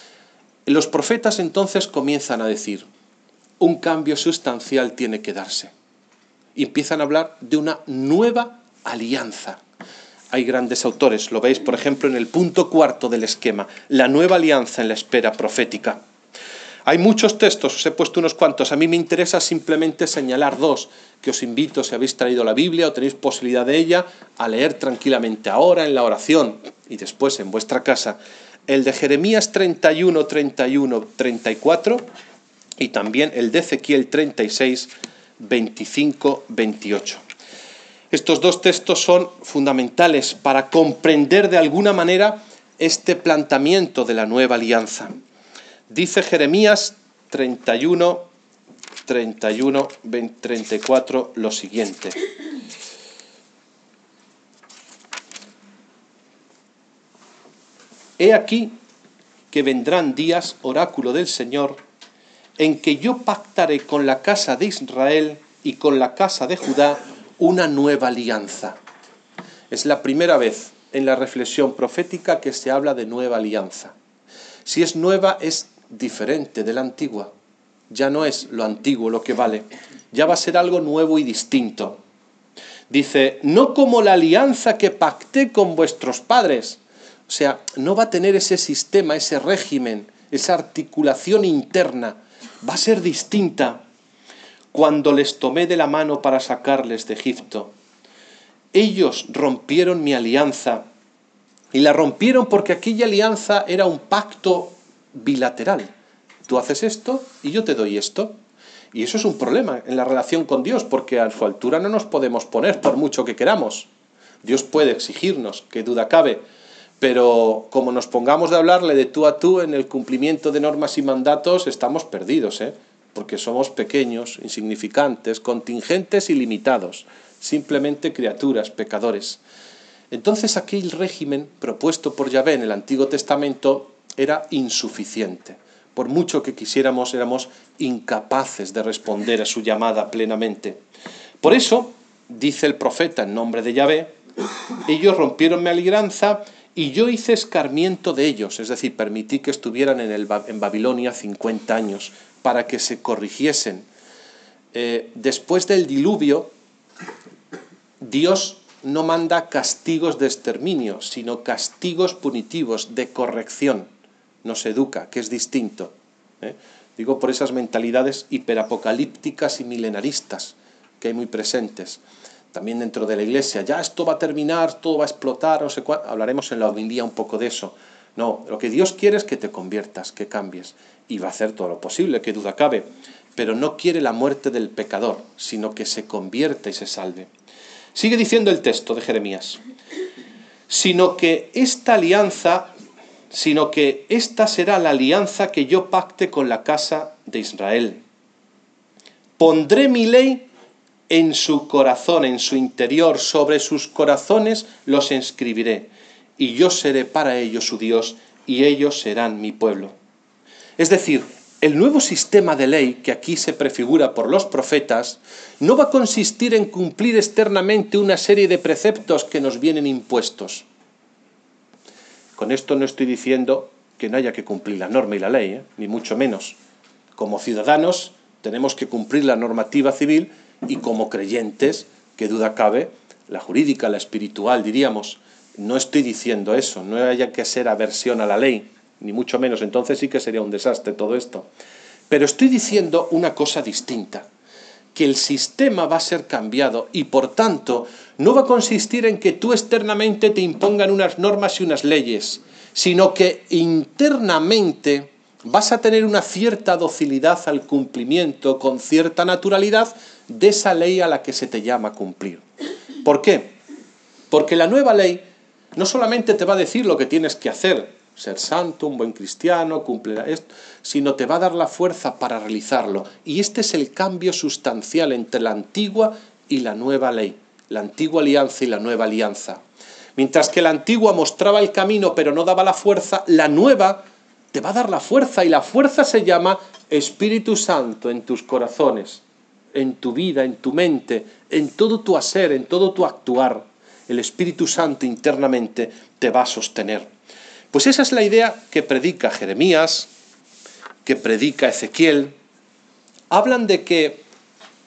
Los profetas entonces comienzan a decir, un cambio sustancial tiene que darse. y empiezan a hablar de una nueva alianza. Hay grandes autores, lo veis por ejemplo en el punto 4 del esquema, la nueva alianza en la espera profética. Hay muchos textos, os he puesto unos cuantos, a mí me interesa simplemente señalar dos, que os invito, si habéis traído la Biblia o tenéis posibilidad de ella, a leer tranquilamente ahora en la oración y después en vuestra casa. El de Jeremías 31, 31, 34 y también el de Ezequiel 36, 25, 28. Estos dos textos son fundamentales para comprender de alguna manera este planteamiento de la nueva alianza. Dice Jeremías 31, 31, 34 lo siguiente. He aquí que vendrán días, oráculo del Señor, en que yo pactaré con la casa de Israel y con la casa de Judá una nueva alianza. Es la primera vez en la reflexión profética que se habla de nueva alianza. Si es nueva, es diferente de la antigua. Ya no es lo antiguo lo que vale, ya va a ser algo nuevo y distinto. Dice, no como la alianza que pacté con vuestros padres. O sea, no va a tener ese sistema, ese régimen, esa articulación interna. Va a ser distinta. Cuando les tomé de la mano para sacarles de Egipto, ellos rompieron mi alianza. Y la rompieron porque aquella alianza era un pacto bilateral. Tú haces esto y yo te doy esto. Y eso es un problema en la relación con Dios, porque a su altura no nos podemos poner por mucho que queramos. Dios puede exigirnos, qué duda cabe, pero como nos pongamos de hablarle de tú a tú en el cumplimiento de normas y mandatos, estamos perdidos, porque somos pequeños, insignificantes, contingentes y limitados, simplemente criaturas, pecadores. Entonces aquel régimen propuesto por Yahvé en el Antiguo Testamento era insuficiente. Por mucho que quisiéramos, éramos incapaces de responder a su llamada plenamente. Por eso, dice el profeta en nombre de Yahvé, ellos rompieron mi alianza y yo hice escarmiento de ellos, es decir, permití que estuvieran en Babilonia 50 años para que se corrigiesen. Después del diluvio, Dios no manda castigos de exterminio, sino castigos punitivos de corrección. Nos educa, que es distinto. Digo por esas mentalidades hiperapocalípticas y milenaristas que hay muy presentes. También dentro de la Iglesia, ya esto va a terminar, todo va a explotar, no sé cuánto. Hablaremos en la homilía un poco de eso. No, lo que Dios quiere es que te conviertas, que cambies. Y va a hacer todo lo posible, qué duda cabe. Pero no quiere la muerte del pecador, sino que se convierta y se salve. Sigue diciendo el texto de Jeremías. Sino que esta será la alianza que yo pacte con la casa de Israel. Pondré mi ley en su corazón, en su interior, sobre sus corazones los inscribiré, y yo seré para ellos su Dios, y ellos serán mi pueblo. Es decir, el nuevo sistema de ley que aquí se prefigura por los profetas no va a consistir en cumplir externamente una serie de preceptos que nos vienen impuestos. Con esto no estoy diciendo que no haya que cumplir la norma y la ley, ni mucho menos. Como ciudadanos tenemos que cumplir la normativa civil y como creyentes, qué duda cabe, la jurídica, la espiritual, diríamos. No estoy diciendo eso, no haya que ser aversión a la ley, ni mucho menos, entonces sí que sería un desastre todo esto. Pero estoy diciendo una cosa distinta, que el sistema va a ser cambiado y por tanto no va a consistir en que tú externamente te impongan unas normas y unas leyes, sino que internamente vas a tener una cierta docilidad al cumplimiento, con cierta naturalidad, de esa ley a la que se te llama a cumplir. ¿Por qué? Porque la nueva ley no solamente te va a decir lo que tienes que hacer, ser santo, un buen cristiano, cumplir esto, sino te va a dar la fuerza para realizarlo. Y este es el cambio sustancial entre la antigua y la nueva ley, la antigua alianza y la nueva alianza. Mientras que la antigua mostraba el camino pero no daba la fuerza, la nueva te va a dar la fuerza, y la fuerza se llama Espíritu Santo en tus corazones, en tu vida, en tu mente, en todo tu hacer, en todo tu actuar. El Espíritu Santo internamente te va a sostener. Pues esa es la idea que predica Jeremías, que predica Ezequiel. Hablan de que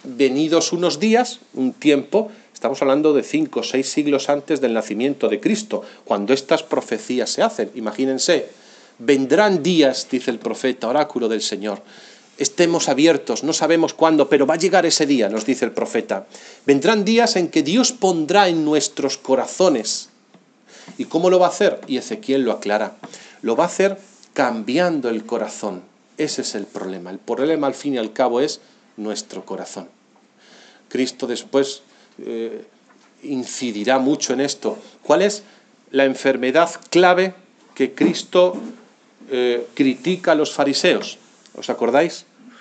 venidos unos días, un tiempo, estamos hablando de 5 o 6 siglos antes del nacimiento de Cristo, cuando estas profecías se hacen. Imagínense, vendrán días, dice el profeta, oráculo del Señor, estemos abiertos, no sabemos cuándo, pero va a llegar ese día, nos dice el profeta. Vendrán días en que Dios pondrá en nuestros corazones. ¿Y cómo lo va a hacer? Y Ezequiel lo aclara. Lo va a hacer cambiando el corazón. Ese es el problema. El problema, al fin y al cabo, es nuestro corazón. Cristo después incidirá mucho en esto. ¿Cuál es la enfermedad clave que Cristo critica a los fariseos? ¿Os acordáis?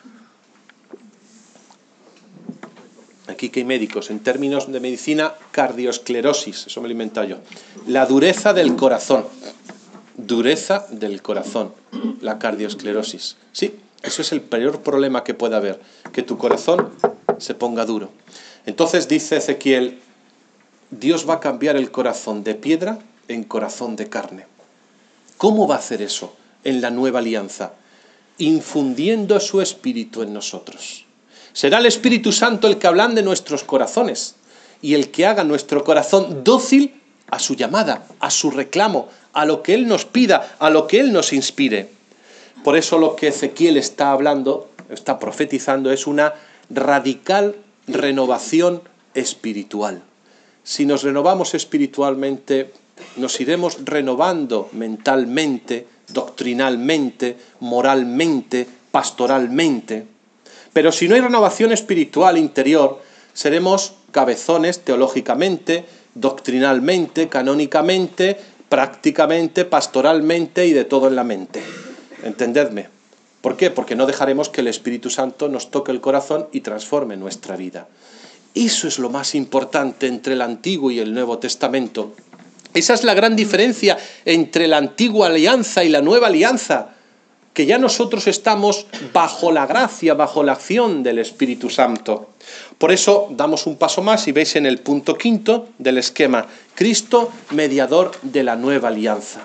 Aquí que hay médicos, en términos de medicina, cardiosclerosis, eso me lo he inventado yo. La dureza del corazón. Dureza del corazón, la cardiosclerosis. Sí, eso es el peor problema que puede haber, que tu corazón se ponga duro. Entonces dice Ezequiel, Dios va a cambiar el corazón de piedra en corazón de carne. ¿Cómo va a hacer eso en la nueva alianza? Infundiendo su Espíritu en nosotros. Será el Espíritu Santo el que ablande nuestros corazones y el que haga nuestro corazón dócil a su llamada, a su reclamo, a lo que Él nos pida, a lo que Él nos inspire. Por eso lo que Ezequiel está hablando, está profetizando, es una radical renovación espiritual. Si nos renovamos espiritualmente, nos iremos renovando mentalmente, doctrinalmente, moralmente, pastoralmente. Pero si no hay renovación espiritual interior, seremos cabezones teológicamente, doctrinalmente, canónicamente, prácticamente, pastoralmente y de todo en la mente. ¿Entendedme? ¿Por qué? Porque no dejaremos que el Espíritu Santo nos toque el corazón y transforme nuestra vida. Eso es lo más importante entre el Antiguo y el Nuevo Testamento. Esa es la gran diferencia entre la antigua alianza y la nueva alianza, que ya nosotros estamos bajo la gracia, bajo la acción del Espíritu Santo. Por eso damos un paso más y veis en el punto 5 del esquema, Cristo, mediador de la nueva alianza.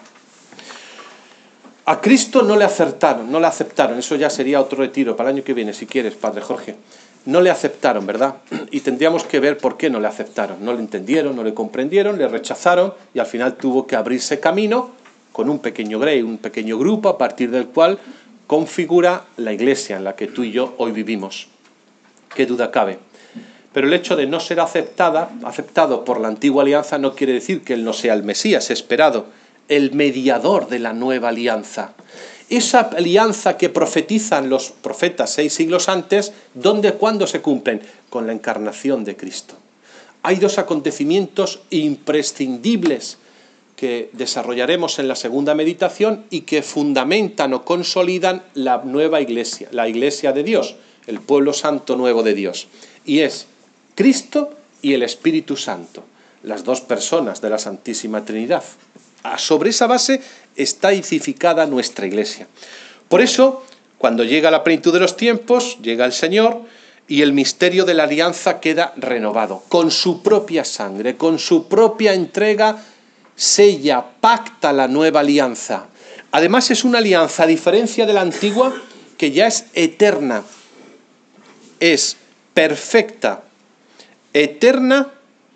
A Cristo no le aceptaron, eso ya sería otro retiro para el año que viene, si quieres, Padre Jorge. No le aceptaron, ¿verdad? Y tendríamos que ver por qué no le aceptaron. No le entendieron, no le comprendieron, le rechazaron y al final tuvo que abrirse camino con un pequeño grey, un pequeño grupo a partir del cual configura la iglesia en la que tú y yo hoy vivimos. Qué duda cabe. Pero el hecho de no ser aceptado por la antigua alianza no quiere decir que él no sea el Mesías esperado, el mediador de la nueva alianza. Esa alianza que profetizan los profetas 6 siglos antes, ¿dónde, cuándo se cumplen? Con la encarnación de Cristo. Hay 2 acontecimientos imprescindibles que desarrollaremos en la segunda meditación y que fundamentan o consolidan la nueva iglesia, la iglesia de Dios, el pueblo santo nuevo de Dios. Y es Cristo y el Espíritu Santo, las 2 personas de la Santísima Trinidad. Sobre esa base está edificada nuestra iglesia. Por eso, cuando llega la plenitud de los tiempos, llega el Señor y el misterio de la alianza queda renovado. Con su propia sangre, con su propia entrega, sella, pacta la nueva alianza. Además es una alianza, a diferencia de la antigua, que ya es eterna, es perfecta, eterna,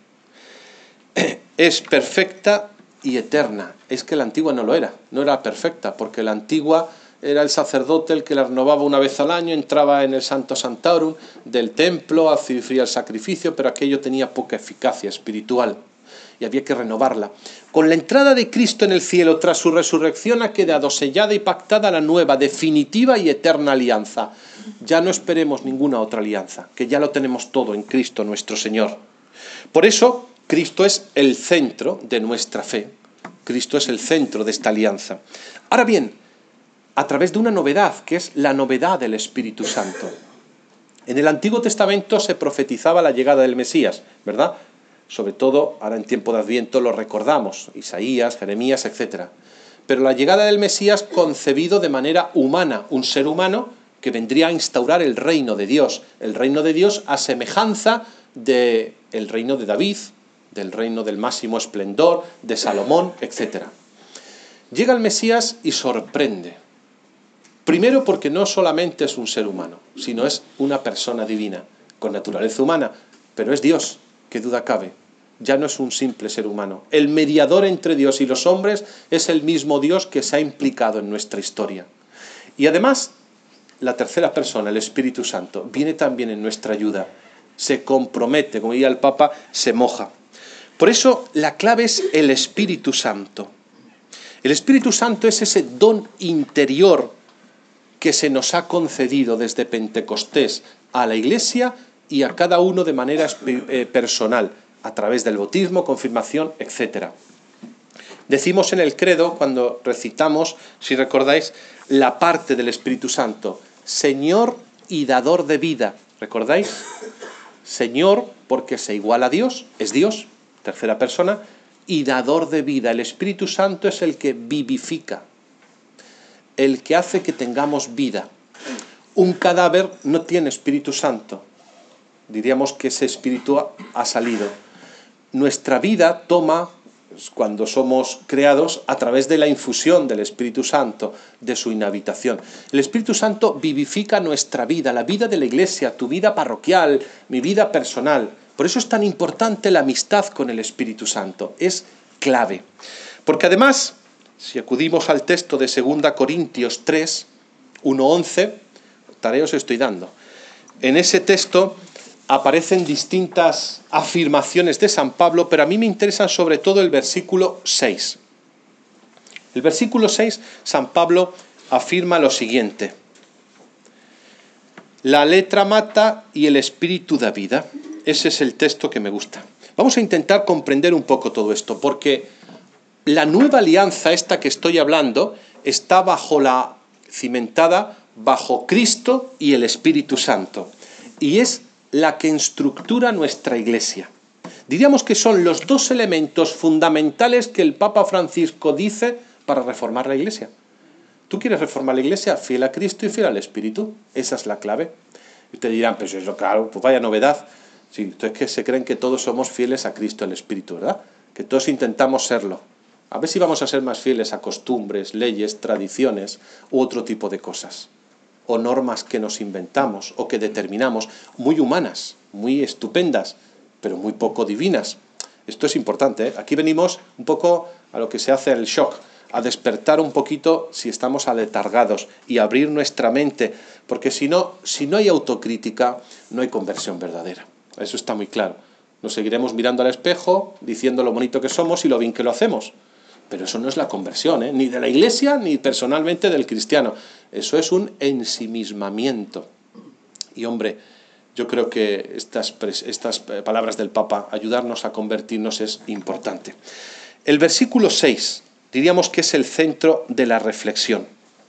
es perfecta y eterna. Es que la antigua no lo era, no era perfecta, porque la antigua era el sacerdote el que la renovaba una vez al año, entraba en el Santo Santorum del templo, hacía el sacrificio, pero aquello tenía poca eficacia espiritual y había que renovarla. Con la entrada de Cristo en el cielo, tras su resurrección, ha quedado sellada y pactada la nueva, definitiva y eterna alianza. Ya no esperemos ninguna otra alianza, que ya lo tenemos todo en Cristo nuestro Señor. Por eso, Cristo es el centro de nuestra fe. Cristo es el centro de esta alianza. Ahora bien, a través de una novedad, que es la novedad del Espíritu Santo. En el Antiguo Testamento se profetizaba la llegada del Mesías, ¿verdad? Sobre todo, ahora en tiempo de Adviento lo recordamos, Isaías, Jeremías, etc. Pero la llegada del Mesías concebido de manera humana, un ser humano que vendría a instaurar el reino de Dios a semejanza del reino de David, del reino del máximo esplendor, de Salomón, etc. Llega el Mesías y sorprende. Primero porque no solamente es un ser humano, sino es una persona divina. con naturaleza humana, pero es Dios, qué duda cabe. Ya no es un simple ser humano. El mediador entre Dios y los hombres es el mismo Dios que se ha implicado en nuestra historia. Y además, la tercera persona, el Espíritu Santo, viene también en nuestra ayuda. Se compromete, como diría el Papa, se moja. Por eso la clave es el Espíritu Santo. El Espíritu Santo es ese don interior que se nos ha concedido desde Pentecostés a la Iglesia y a cada uno de manera personal, a través del bautismo, confirmación, etc. Decimos en el credo, cuando recitamos, si recordáis, la parte del Espíritu Santo, Señor y dador de vida, ¿recordáis? Señor, porque se iguala a Dios, es Dios, tercera persona, y dador de vida. El Espíritu Santo es el que vivifica, el que hace que tengamos vida. Un cadáver no tiene Espíritu Santo. Diríamos que ese espíritu ha salido. Nuestra vida toma, cuando somos creados, a través de la infusión del Espíritu Santo, de su inhabitación. El Espíritu Santo vivifica nuestra vida, la vida de la Iglesia, tu vida parroquial, mi vida personal. Por eso es tan importante la amistad con el Espíritu Santo. Es clave. Porque además, si acudimos al texto de 2 Corintios 3, 1-11, tarea os estoy dando. En ese texto aparecen distintas afirmaciones de San Pablo, pero a mí me interesan sobre todo el versículo 6. El versículo 6, San Pablo afirma lo siguiente: la letra mata y el espíritu da vida. Ese es el texto que me gusta. Vamos a intentar comprender un poco todo esto, porque la nueva alianza, esta que estoy hablando, está cimentada bajo Cristo y el Espíritu Santo. Y es la que estructura nuestra Iglesia. Diríamos que son los dos elementos fundamentales que el Papa Francisco dice para reformar la Iglesia. ¿Tú quieres reformar la Iglesia? Fiel a Cristo y fiel al Espíritu. Esa es la clave. Y te dirán, pues eso, claro, pues vaya novedad. Sí, entonces que se creen que todos somos fieles a Cristo, al Espíritu, ¿verdad? Que todos intentamos serlo. A ver si vamos a ser más fieles a costumbres, leyes, tradiciones u otro tipo de cosas. O normas que nos inventamos o que determinamos, muy humanas, muy estupendas, pero muy poco divinas. Esto es importante, ¿eh? Aquí venimos un poco a lo que se hace el shock, a despertar un poquito si estamos aletargados y abrir nuestra mente, porque si no hay autocrítica, no hay conversión verdadera. Eso está muy claro. Nos seguiremos mirando al espejo, diciendo lo bonito que somos y lo bien que lo hacemos. Pero eso no es la conversión, ¿eh? Ni de la Iglesia, ni personalmente del cristiano. Eso es un ensimismamiento. Y hombre, yo creo que estas palabras del Papa, ayudarnos a convertirnos, es importante. El versículo 6, diríamos que es el centro de la reflexión.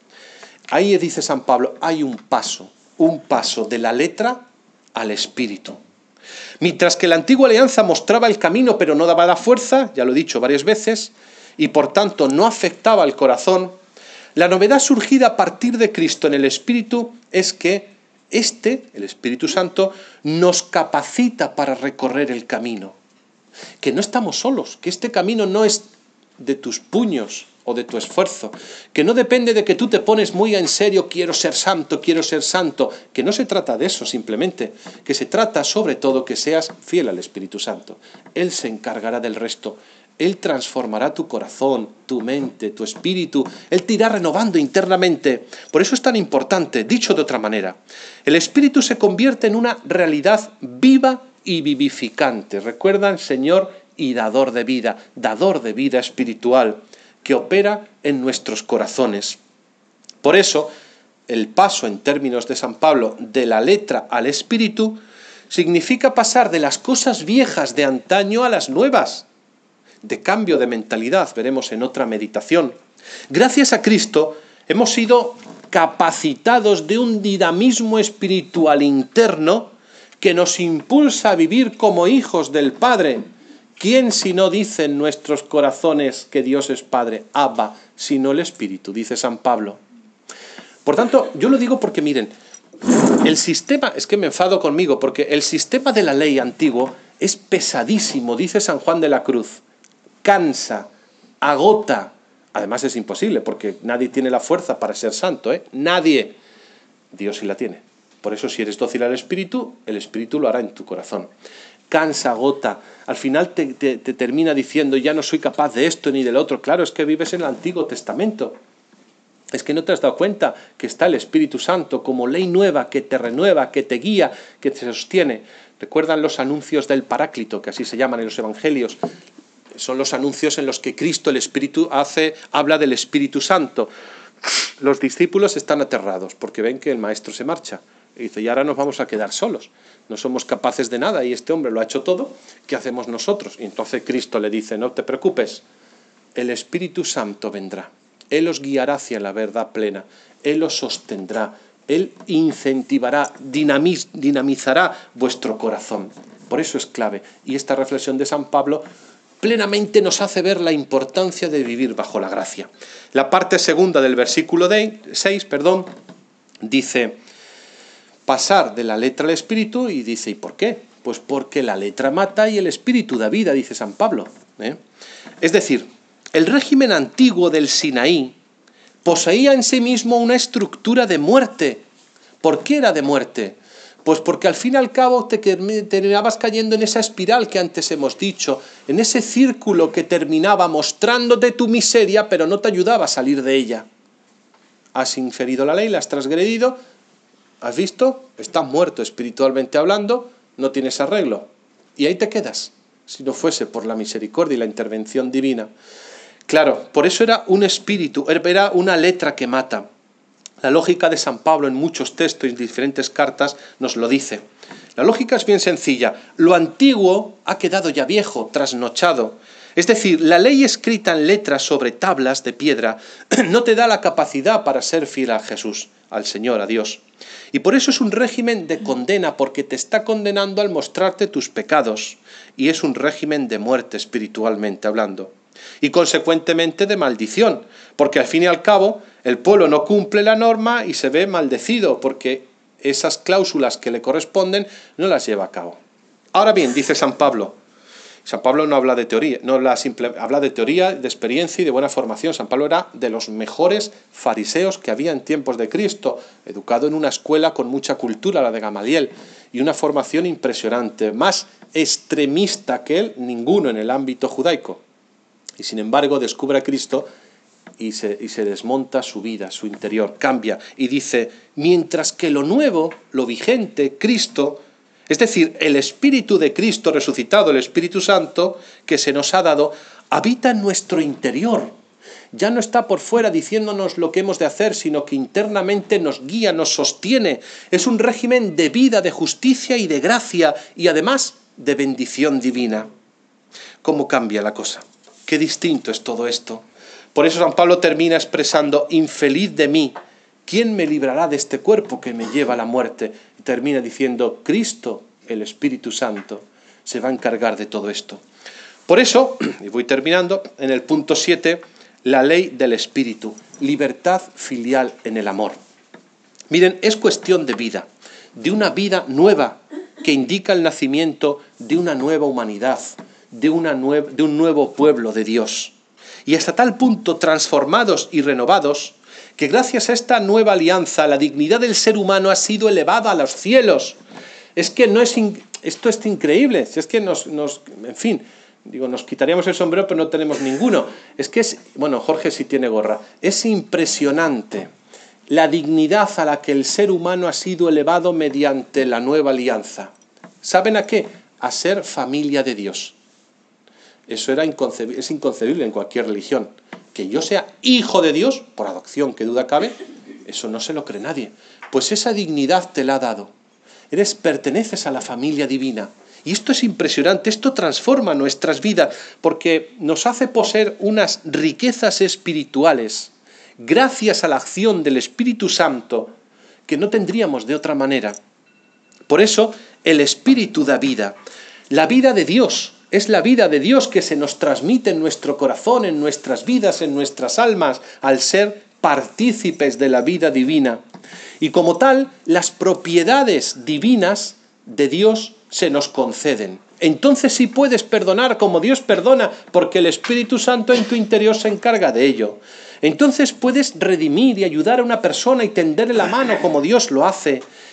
Ahí dice San Pablo, hay un paso de la letra al espíritu. Mientras que la antigua alianza mostraba el camino pero no daba la fuerza, ya lo he dicho varias veces, y por tanto no afectaba al corazón, la novedad surgida a partir de Cristo en el Espíritu es que el Espíritu Santo, nos capacita para recorrer el camino. Que no estamos solos, que este camino no es de tus puños o de tu esfuerzo, que no depende de que tú te pones muy en serio, quiero ser santo, que no se trata de eso simplemente, que se trata sobre todo que seas fiel al Espíritu Santo. Él se encargará del resto. Él transformará tu corazón, tu mente, tu espíritu. Él te irá renovando internamente. Por eso es tan importante, dicho de otra manera, el espíritu se convierte en una realidad viva y vivificante. ¿Recuerdan, Señor y dador de vida espiritual, que opera en nuestros corazones? Por eso, el paso, en términos de San Pablo, de la letra al espíritu, significa pasar de las cosas viejas de antaño a las nuevas, de cambio de mentalidad, veremos en otra meditación. Gracias a Cristo hemos sido capacitados de un dinamismo espiritual interno que nos impulsa a vivir como hijos del Padre. ¿Quién si no dice en nuestros corazones que Dios es Padre? Abba, sino el Espíritu, dice San Pablo. Por tanto, yo lo digo porque miren, el sistema, es que me enfado conmigo, porque el sistema de la ley antiguo es pesadísimo, dice San Juan de la Cruz. Cansa, agota, además es imposible porque nadie tiene la fuerza para ser santo, ¿eh? Nadie. Dios sí la tiene, Por eso, si eres dócil al Espíritu, el Espíritu lo hará en tu corazón. Cansa, agota, al final te termina diciendo, ya no soy capaz de esto ni del otro. Claro, es que vives en el Antiguo Testamento. Es que no te has dado cuenta que está el Espíritu Santo como ley nueva que te renueva, que te guía, que te sostiene. ¿Recuerdan los anuncios del Paráclito, que así se llaman en los Evangelios? Son los anuncios en los que Cristo, el Espíritu, habla del Espíritu Santo. Los discípulos están aterrados porque ven que el Maestro se marcha. Y dice, y ahora nos vamos a quedar solos. No somos capaces de nada y este hombre lo ha hecho todo. ¿Qué hacemos nosotros? Y entonces Cristo le dice, no te preocupes, el Espíritu Santo vendrá. Él os guiará hacia la verdad plena. Él os sostendrá. Él incentivará, dinamizará vuestro corazón. Por eso es clave. Y esta reflexión de San Pablo plenamente nos hace ver la importancia de vivir bajo la gracia. La parte segunda del versículo 6, dice, pasar de la letra al espíritu, y dice, ¿y por qué? Pues porque la letra mata y el espíritu da vida, dice San Pablo. Es decir, el régimen antiguo del Sinaí poseía en sí mismo una estructura de muerte. ¿Por qué era de muerte? Pues porque al fin y al cabo te terminabas cayendo en esa espiral que antes hemos dicho, en ese círculo que terminaba mostrándote tu miseria, pero no te ayudaba a salir de ella. Has inferido la ley, la has transgredido, ¿has visto? Estás muerto espiritualmente hablando, no tienes arreglo. Y ahí te quedas, si no fuese por la misericordia y la intervención divina. Claro, por eso era un espíritu, era una letra que mata. La lógica de San Pablo en muchos textos y en diferentes cartas nos lo dice. La lógica es bien sencilla. Lo antiguo ha quedado ya viejo, trasnochado. Es decir, la ley escrita en letras sobre tablas de piedra no te da la capacidad para ser fiel a Jesús, al Señor, a Dios. Y por eso es un régimen de condena, porque te está condenando al mostrarte tus pecados. Y es un régimen de muerte espiritualmente hablando. Y consecuentemente de maldición, porque al fin y al cabo el pueblo no cumple la norma y se ve maldecido, porque esas cláusulas que le corresponden no las lleva a cabo. Ahora bien, dice San Pablo no habla de teoría, habla de teoría, de experiencia y de buena formación. San Pablo era de los mejores fariseos que había en tiempos de Cristo, educado en una escuela con mucha cultura, la de Gamaliel, y una formación impresionante, más extremista que él, ninguno en el ámbito judaico. Y sin embargo descubre a Cristo y se desmonta su vida, su interior, cambia y dice, mientras que lo nuevo, lo vigente, Cristo, es decir, el Espíritu de Cristo resucitado, el Espíritu Santo que se nos ha dado, habita en nuestro interior. Ya no está por fuera diciéndonos lo que hemos de hacer, sino que internamente nos guía, nos sostiene. Es un régimen de vida, de justicia y de gracia y además de bendición divina. ¿Cómo cambia la cosa? Qué distinto es todo esto. Por eso San Pablo termina expresando, infeliz de mí, ¿quién me librará de este cuerpo que me lleva a la muerte? Y termina diciendo, Cristo, el Espíritu Santo, se va a encargar de todo esto. Por eso, y voy terminando, en el punto 7, la ley del Espíritu, libertad filial en el amor. Miren, es cuestión de vida, de una vida nueva que indica el nacimiento de una nueva humanidad, de un nuevo pueblo de Dios. Y hasta tal punto transformados y renovados, que gracias a esta nueva alianza la dignidad del ser humano ha sido elevada a los cielos. Es que esto es increíble, es que nos quitaríamos el sombrero pero no tenemos ninguno. Jorge sí tiene gorra. Es impresionante la dignidad a la que el ser humano ha sido elevado mediante la nueva alianza. ¿Saben a qué? A ser familia de Dios. Eso es inconcebible en cualquier religión. Que yo sea hijo de Dios, por adopción, que duda cabe, eso no se lo cree nadie. Pues esa dignidad te la ha dado. Perteneces a la familia divina. Y esto es impresionante, esto transforma nuestras vidas, porque nos hace poseer unas riquezas espirituales, gracias a la acción del Espíritu Santo, que no tendríamos de otra manera. Por eso, el Espíritu da vida. La vida de Dios. Es la vida de Dios que se nos transmite en nuestro corazón, en nuestras vidas, en nuestras almas, al ser partícipes de la vida divina. Y como tal, las propiedades divinas de Dios se nos conceden. Entonces sí puedes perdonar como Dios perdona, porque el Espíritu Santo en tu interior se encarga de ello. Entonces puedes redimir y ayudar a una persona y tenderle la mano como Dios lo hace.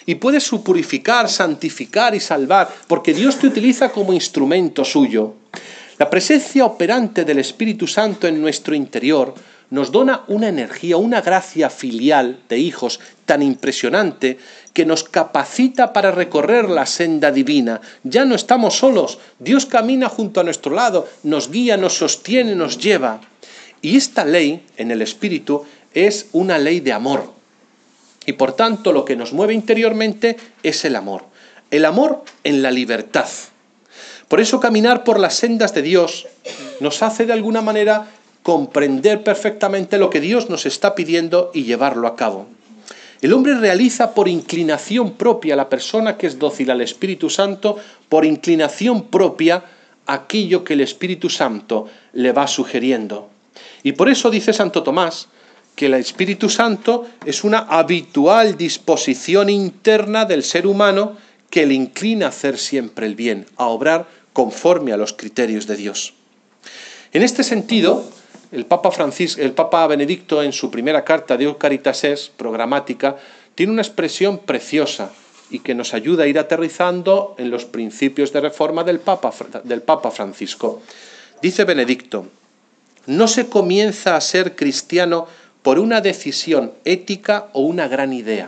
Y puedes purificar, santificar y salvar, porque Dios te utiliza como instrumento suyo. La presencia operante del Espíritu Santo en nuestro interior nos dona una energía, una gracia filial de hijos tan impresionante que nos capacita para recorrer la senda divina. Ya no estamos solos, Dios camina junto a nuestro lado, nos guía, nos sostiene, nos lleva. Y esta ley en el Espíritu es una ley de amor. Y por tanto lo que nos mueve interiormente es el amor. El amor en la libertad. Por eso caminar por las sendas de Dios nos hace de alguna manera comprender perfectamente lo que Dios nos está pidiendo y llevarlo a cabo. El hombre realiza por inclinación propia, la persona que es dócil al Espíritu Santo, por inclinación propia aquello que el Espíritu Santo le va sugiriendo. Y por eso dice Santo Tomás que el Espíritu Santo es una habitual disposición interna del ser humano que le inclina a hacer siempre el bien, a obrar conforme a los criterios de Dios. En este sentido, el Papa Benedicto, en su primera carta de Caritatis programática, tiene una expresión preciosa y que nos ayuda a ir aterrizando en los principios de reforma del Papa Francisco. Dice Benedicto: no se comienza a ser cristiano por una decisión ética o una gran idea.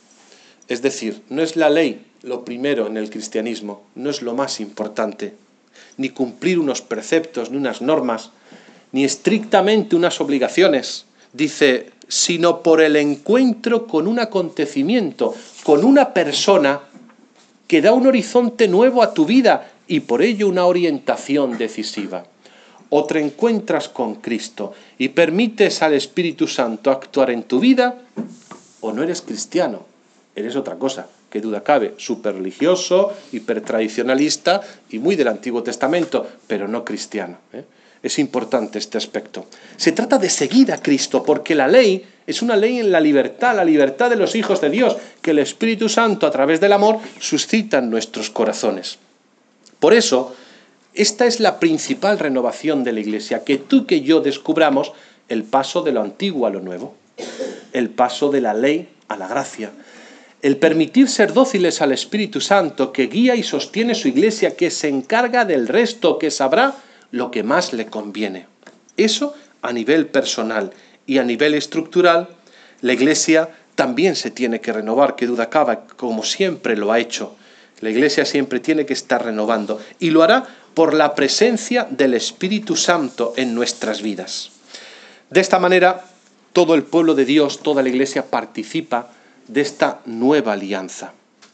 Es decir, no es la ley lo primero en el cristianismo, no es lo más importante, ni cumplir unos preceptos, ni unas normas, ni estrictamente unas obligaciones, dice, sino por el encuentro con un acontecimiento, con una persona que da un horizonte nuevo a tu vida y por ello una orientación decisiva. O te encuentras con Cristo y permites al Espíritu Santo actuar en tu vida, o no eres cristiano, eres otra cosa, qué duda cabe, súper religioso, hipertradicionalista y muy del Antiguo Testamento, pero no cristiano, Es importante este aspecto. Se trata de seguir a Cristo, porque la ley es una ley en la libertad de los hijos de Dios, que el Espíritu Santo, a través del amor, suscita en nuestros corazones. Por eso, esta es la principal renovación de la Iglesia, que tú y que yo descubramos el paso de lo antiguo a lo nuevo, el paso de la ley a la gracia, el permitir ser dóciles al Espíritu Santo, que guía y sostiene su Iglesia, que se encarga del resto, que sabrá lo que más le conviene. Eso a nivel personal y a nivel estructural, la Iglesia también se tiene que renovar, que duda cabe, como siempre lo ha hecho. La Iglesia siempre tiene que estar renovando y lo hará por la presencia del Espíritu Santo en nuestras vidas. De esta manera, todo el pueblo de Dios, toda la Iglesia participa de esta nueva alianza.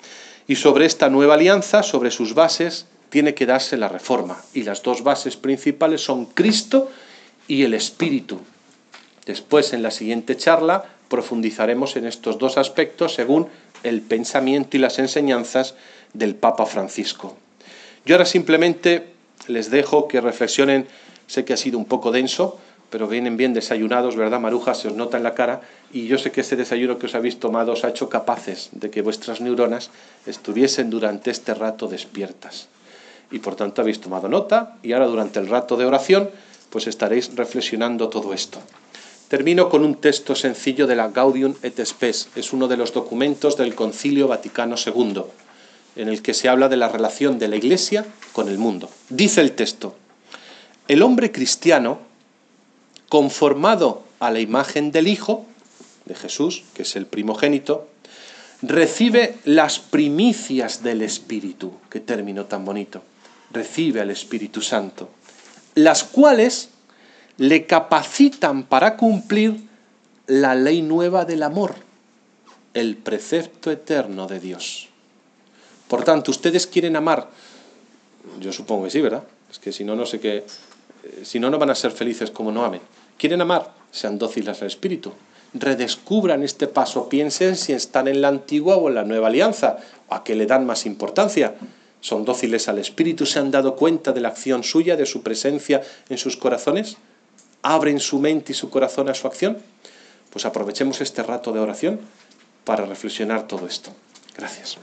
Y sobre esta nueva alianza, sobre sus bases, tiene que darse la reforma. Y las dos bases principales son Cristo y el Espíritu. Después, en la siguiente charla, profundizaremos en estos dos aspectos según el pensamiento y las enseñanzas del Papa Francisco. Yo ahora simplemente les dejo que reflexionen. Sé que ha sido un poco denso, pero vienen bien desayunados, ¿verdad, Maruja? Se os nota en la cara, y yo sé que este desayuno que os habéis tomado os ha hecho capaces de que vuestras neuronas estuviesen durante este rato despiertas. Y por tanto habéis tomado nota, y ahora durante el rato de oración, pues estaréis reflexionando todo esto. Termino con un texto sencillo de la Gaudium et Spes. Es uno de los documentos del Concilio Vaticano II, en el que se habla de la relación de la Iglesia con el mundo. Dice el texto: el hombre cristiano, conformado a la imagen del Hijo, de Jesús, que es el primogénito, recibe las primicias del Espíritu. Qué término tan bonito. Recibe al Espíritu Santo, las cuales le capacitan para cumplir la ley nueva del amor, el precepto eterno de Dios. Por tanto, ¿ustedes quieren amar? Yo supongo que sí, ¿verdad? Es que si no, no sé qué. Si no, no van a ser felices como no amen. ¿Quieren amar? Sean dóciles al Espíritu. Redescubran este paso. Piensen si están en la antigua o en la nueva alianza. ¿A qué le dan más importancia? ¿Son dóciles al Espíritu? ¿Se han dado cuenta de la acción suya, de su presencia en sus corazones? ¿Abren su mente y su corazón a su acción? Pues aprovechemos este rato de oración para reflexionar todo esto. Gracias.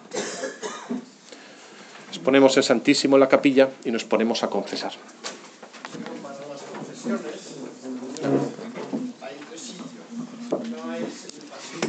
Nos ponemos el Santísimo en la capilla y nos ponemos a confesar. Para las confesiones hay tresillo. No es el pasillo.